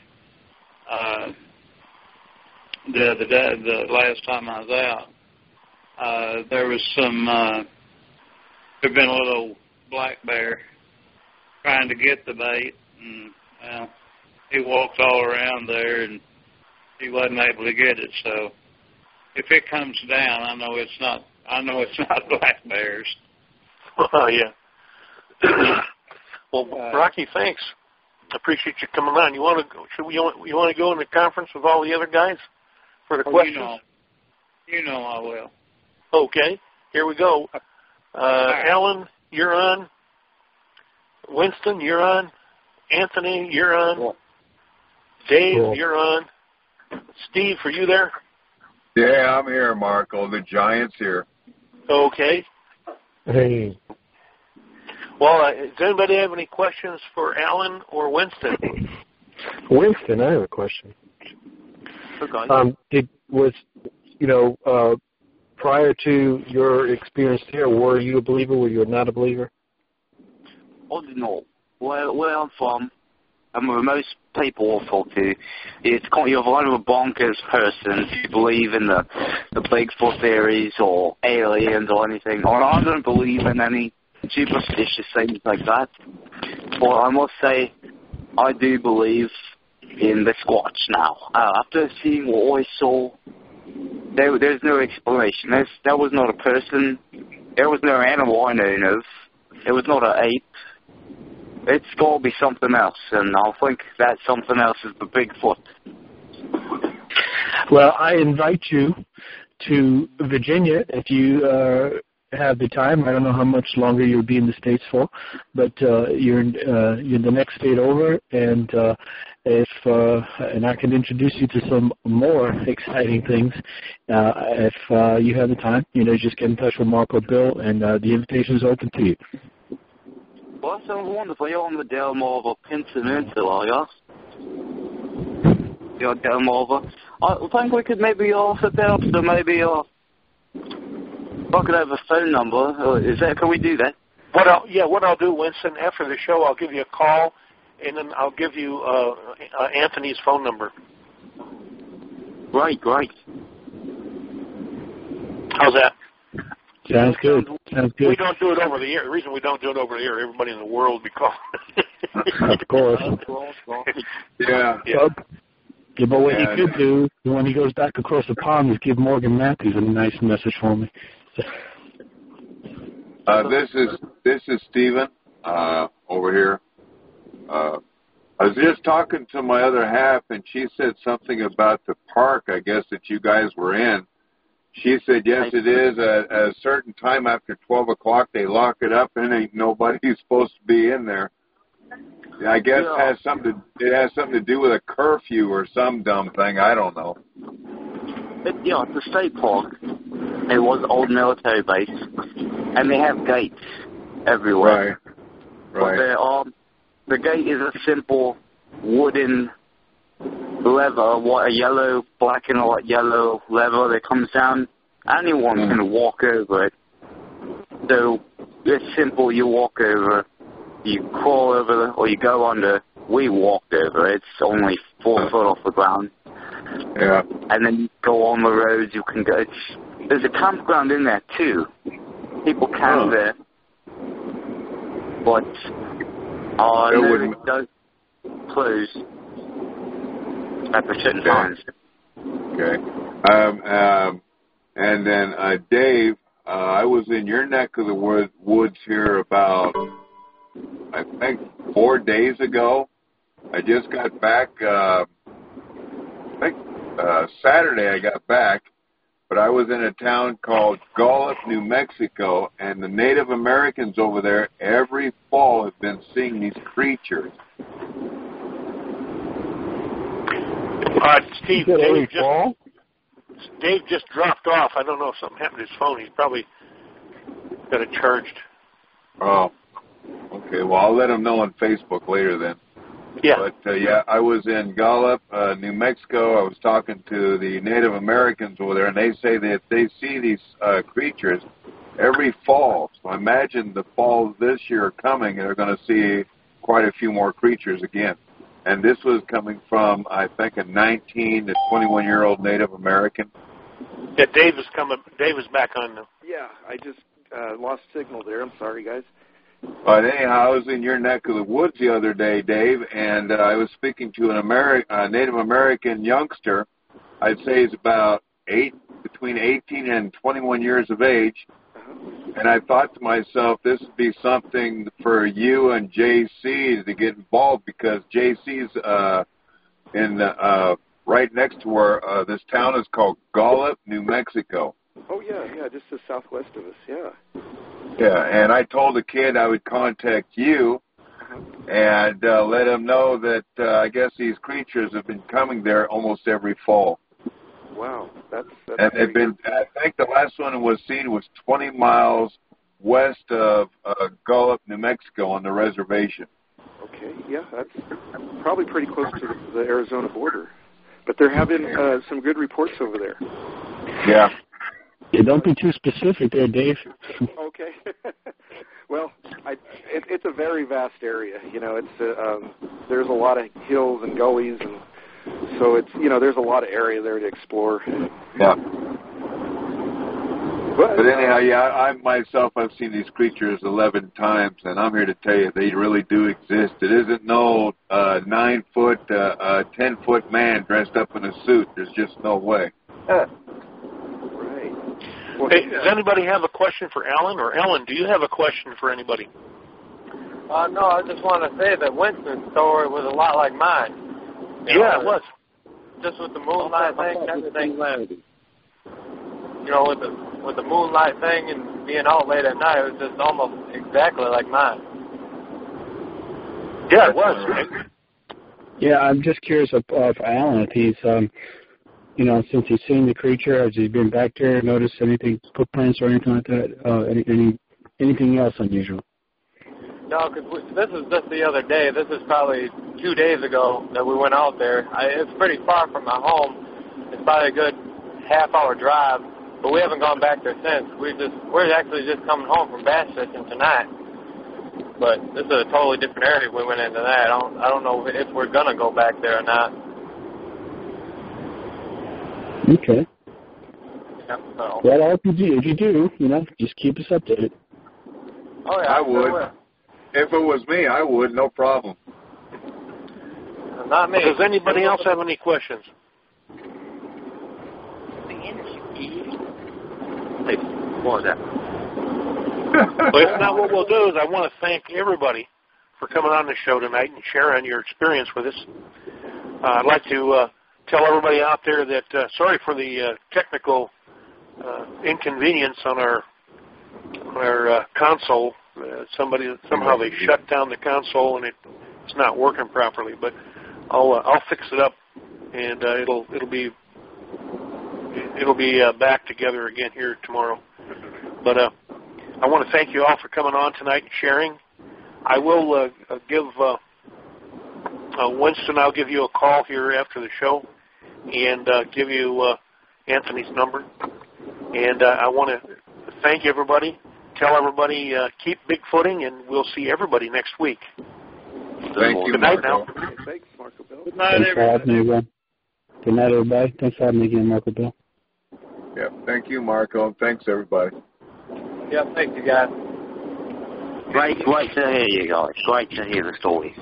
S17: the other day, the last time I was out. There was there'd been a little black bear trying to get the bait, and he walked all around there, and he wasn't able to get it. So if it comes down, I know it's not black bears.
S12: Oh yeah. Well, Rocky, thanks. I appreciate you coming on. You want to go in the conference with all the other guys for the questions?
S17: You know I will.
S12: Okay. Here we go. Alan, you're on. Winston, you're on. Anthony, you're on. Cool. Dave, cool. You're on. Steve, are you there?
S18: Yeah, I'm here, Marco. The Giant's here.
S12: Okay.
S15: Hey.
S12: Well, does anybody have any questions for Alan or Winston?
S15: Winston, I have a question.
S12: Okay.
S15: Prior to your experience there, were you a believer? Were you not a believer?
S13: Oh, no. Where I'm from, and where most people will talk to, it's you're kind of a bonkers person if you believe in the Bigfoot theories or aliens or anything. Or I don't believe in any superstitious things like that. But I must say, I do believe in the Squatch now. After seeing what I saw, there's no explanation. There was not a person. There was no animal I know of. It was not an ape. It's got to be something else, and I think that something else is the Bigfoot.
S15: Well, I invite you to Virginia if you have the time. I don't know how much longer you'll be in the States for, but you're in the next state over, and and I can introduce you to some more exciting things if you have the time. Just get in touch with Marco Bill, and the invitation is open to you.
S13: Well, that sounds wonderful. You're on the Delmarva Peninsula, yes? You're at Delmarva. I think we could maybe sit down to maybe I could have a phone number. Can we do that?
S12: What I'll do, Winston, after the show, I'll give you a call, and then I'll give you Anthony's phone number.
S13: Right.
S12: How's that?
S15: Sounds good.
S12: We don't do it over the air. The reason we don't do it over the air, everybody in the world will be calling.
S15: Of course.
S18: Yeah.
S15: Yeah, but what he could do when he goes back across the pond is give Morgan Matthews a nice message for me.
S18: This is Stephen over here. I was just talking to my other half, and she said something about the park, I guess, that you guys were in. She said, yes, it is. At a certain time after 12 o'clock, they lock it up, and ain't nobody supposed to be in there. I guess it has something to do with a curfew or some dumb thing. I don't know.
S13: It's a state park. It was an old military base, and they have gates everywhere.
S18: Right.
S13: But the gate is a simple wooden lever, black and white yellow lever that comes down. Anyone can walk over it. So it's simple. You walk over, you crawl over, or you go under. We walked over. It's only 4 foot off the ground.
S18: Yeah.
S13: And then you go on the roads. You can go. There's a campground in there too. People camp there, but it does close at the certain times.
S18: Okay. And then Dave, I was in your neck of the woods here about, I think, 4 days ago. I just got back. I think Saturday I got back, but I was in a town called Gallup, New Mexico, and the Native Americans over there every fall have been seeing these creatures.
S12: Steve, Dave just dropped off. I don't know if something happened to his phone. He's probably got it charged.
S18: Oh, okay. Well, I'll let him know on Facebook later then.
S12: Yeah.
S18: But, I was in Gallup, New Mexico. I was talking to the Native Americans over there, and they say that they see these creatures every fall. So I imagine the fall this year coming, and they're going to see quite a few more creatures again. And this was coming from, I think, a 19 to 21-year-old Native American.
S12: Yeah, Dave is back on now.
S16: Yeah, I just lost signal there. I'm sorry, guys.
S18: But anyhow, I was in your neck of the woods the other day, Dave, and I was speaking to a Native American youngster. I'd say he's about between 18 and 21 years of age. And I thought to myself, this would be something for you and JC to get involved, because JC's right next to where this town is called Gallup, New Mexico.
S16: Oh, yeah, just the southwest of us, yeah.
S18: Yeah, and I told the kid I would contact you and let him know that I guess these creatures have been coming there almost every fall.
S16: Wow, that's
S18: and they've been. I think the last one was seen was 20 miles west of Gallup, New Mexico, on the reservation.
S16: Okay, yeah, that's probably pretty close to the Arizona border, but they're having some good reports over there.
S18: Yeah.
S15: Yeah, don't be too specific there, Dave.
S16: Okay. Well, it's a very vast area. You know, it's there's a lot of hills and gullies, and so it's there's a lot of area there to explore.
S18: Yeah. But anyhow, I myself have seen these creatures 11 times, and I'm here to tell you they really do exist. It isn't no 9-foot, 10-foot man dressed up in a suit. There's just no way.
S12: Well, hey, does anybody have a question for Alan? Or Ellen, do you have a question for anybody?
S14: No, I just want to say that Winston's story was a lot like mine.
S12: Yeah, it was.
S14: Just with the moonlight thing, everything. With the moonlight thing and being out late at night, it was just almost exactly like mine.
S12: Yeah, it was. Right?
S15: Yeah, I'm just curious for Alan if he's since he's seen the creature, has he been back there, noticed anything, footprints or anything like that? Anything else unusual?
S14: No, because this is just the other day. This is probably 2 days ago that we went out there. It's pretty far from my home. It's probably a good half-hour drive. But we haven't gone back there since. We're actually just coming home from bass fishing tonight. But this is a totally different area we went into that. I don't know if we're going to go back there or not.
S15: Okay.
S14: Yeah, so.
S15: Well, if you do, just keep us updated.
S14: Oh, yeah,
S18: I would. If it was me, I would, no problem.
S14: Not me.
S12: Does anybody else have any questions?
S3: What was that?
S12: Well, if not, what we'll do is I want to thank everybody for coming on the show tonight and sharing your experience with us. I'd like to tell everybody out there that sorry for the technical inconvenience on our console. Somehow they shut down the console and it's not working properly. But I'll fix it up and it'll be back together again here tomorrow. But I want to thank you all for coming on tonight and sharing. I will give Winston. I'll give you a call here after the show and give you Anthony's number. And I want to thank everybody. Tell everybody keep bigfooting, and we'll see everybody next week.
S18: Thank you,
S12: Good night now.
S16: Thanks, Marco Bill.
S14: Good night,
S15: everybody. Good night, everybody. Thanks for having me again, Marco Bill.
S18: Yeah, thank you, Marco, and thanks, everybody.
S14: Yeah, thank you, guys.
S3: Great to hear you guys. Great to hear the stories.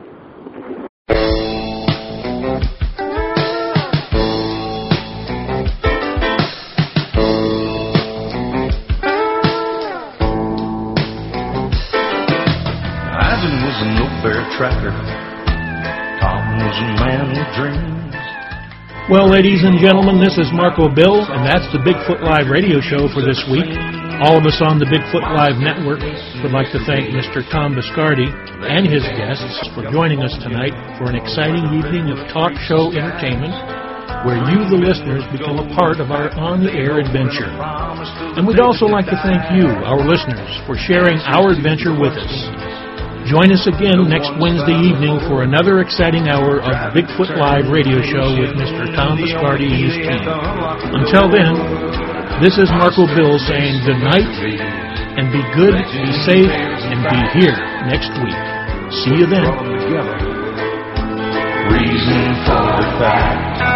S10: Ivan was a no-bear tracker. Tom was a man with dreams.
S11: Well, ladies and gentlemen, this is Marco Bill, and that's the Bigfoot Live radio show for this week. All of us on the Bigfoot Live network would like to thank Mr. Tom Biscardi and his guests for joining us tonight for an exciting evening of talk show entertainment where you, the listeners, become a part of our on-the-air adventure. And we'd also like to thank you, our listeners, for sharing our adventure with us. Join us again next Wednesday evening for another exciting hour of the Bigfoot Live radio show with Mr. Tom Biscardi and his team. Until then, this is Marco Bill saying good night, and be good, be safe, and be here next week. See you then.
S10: Reason for the fact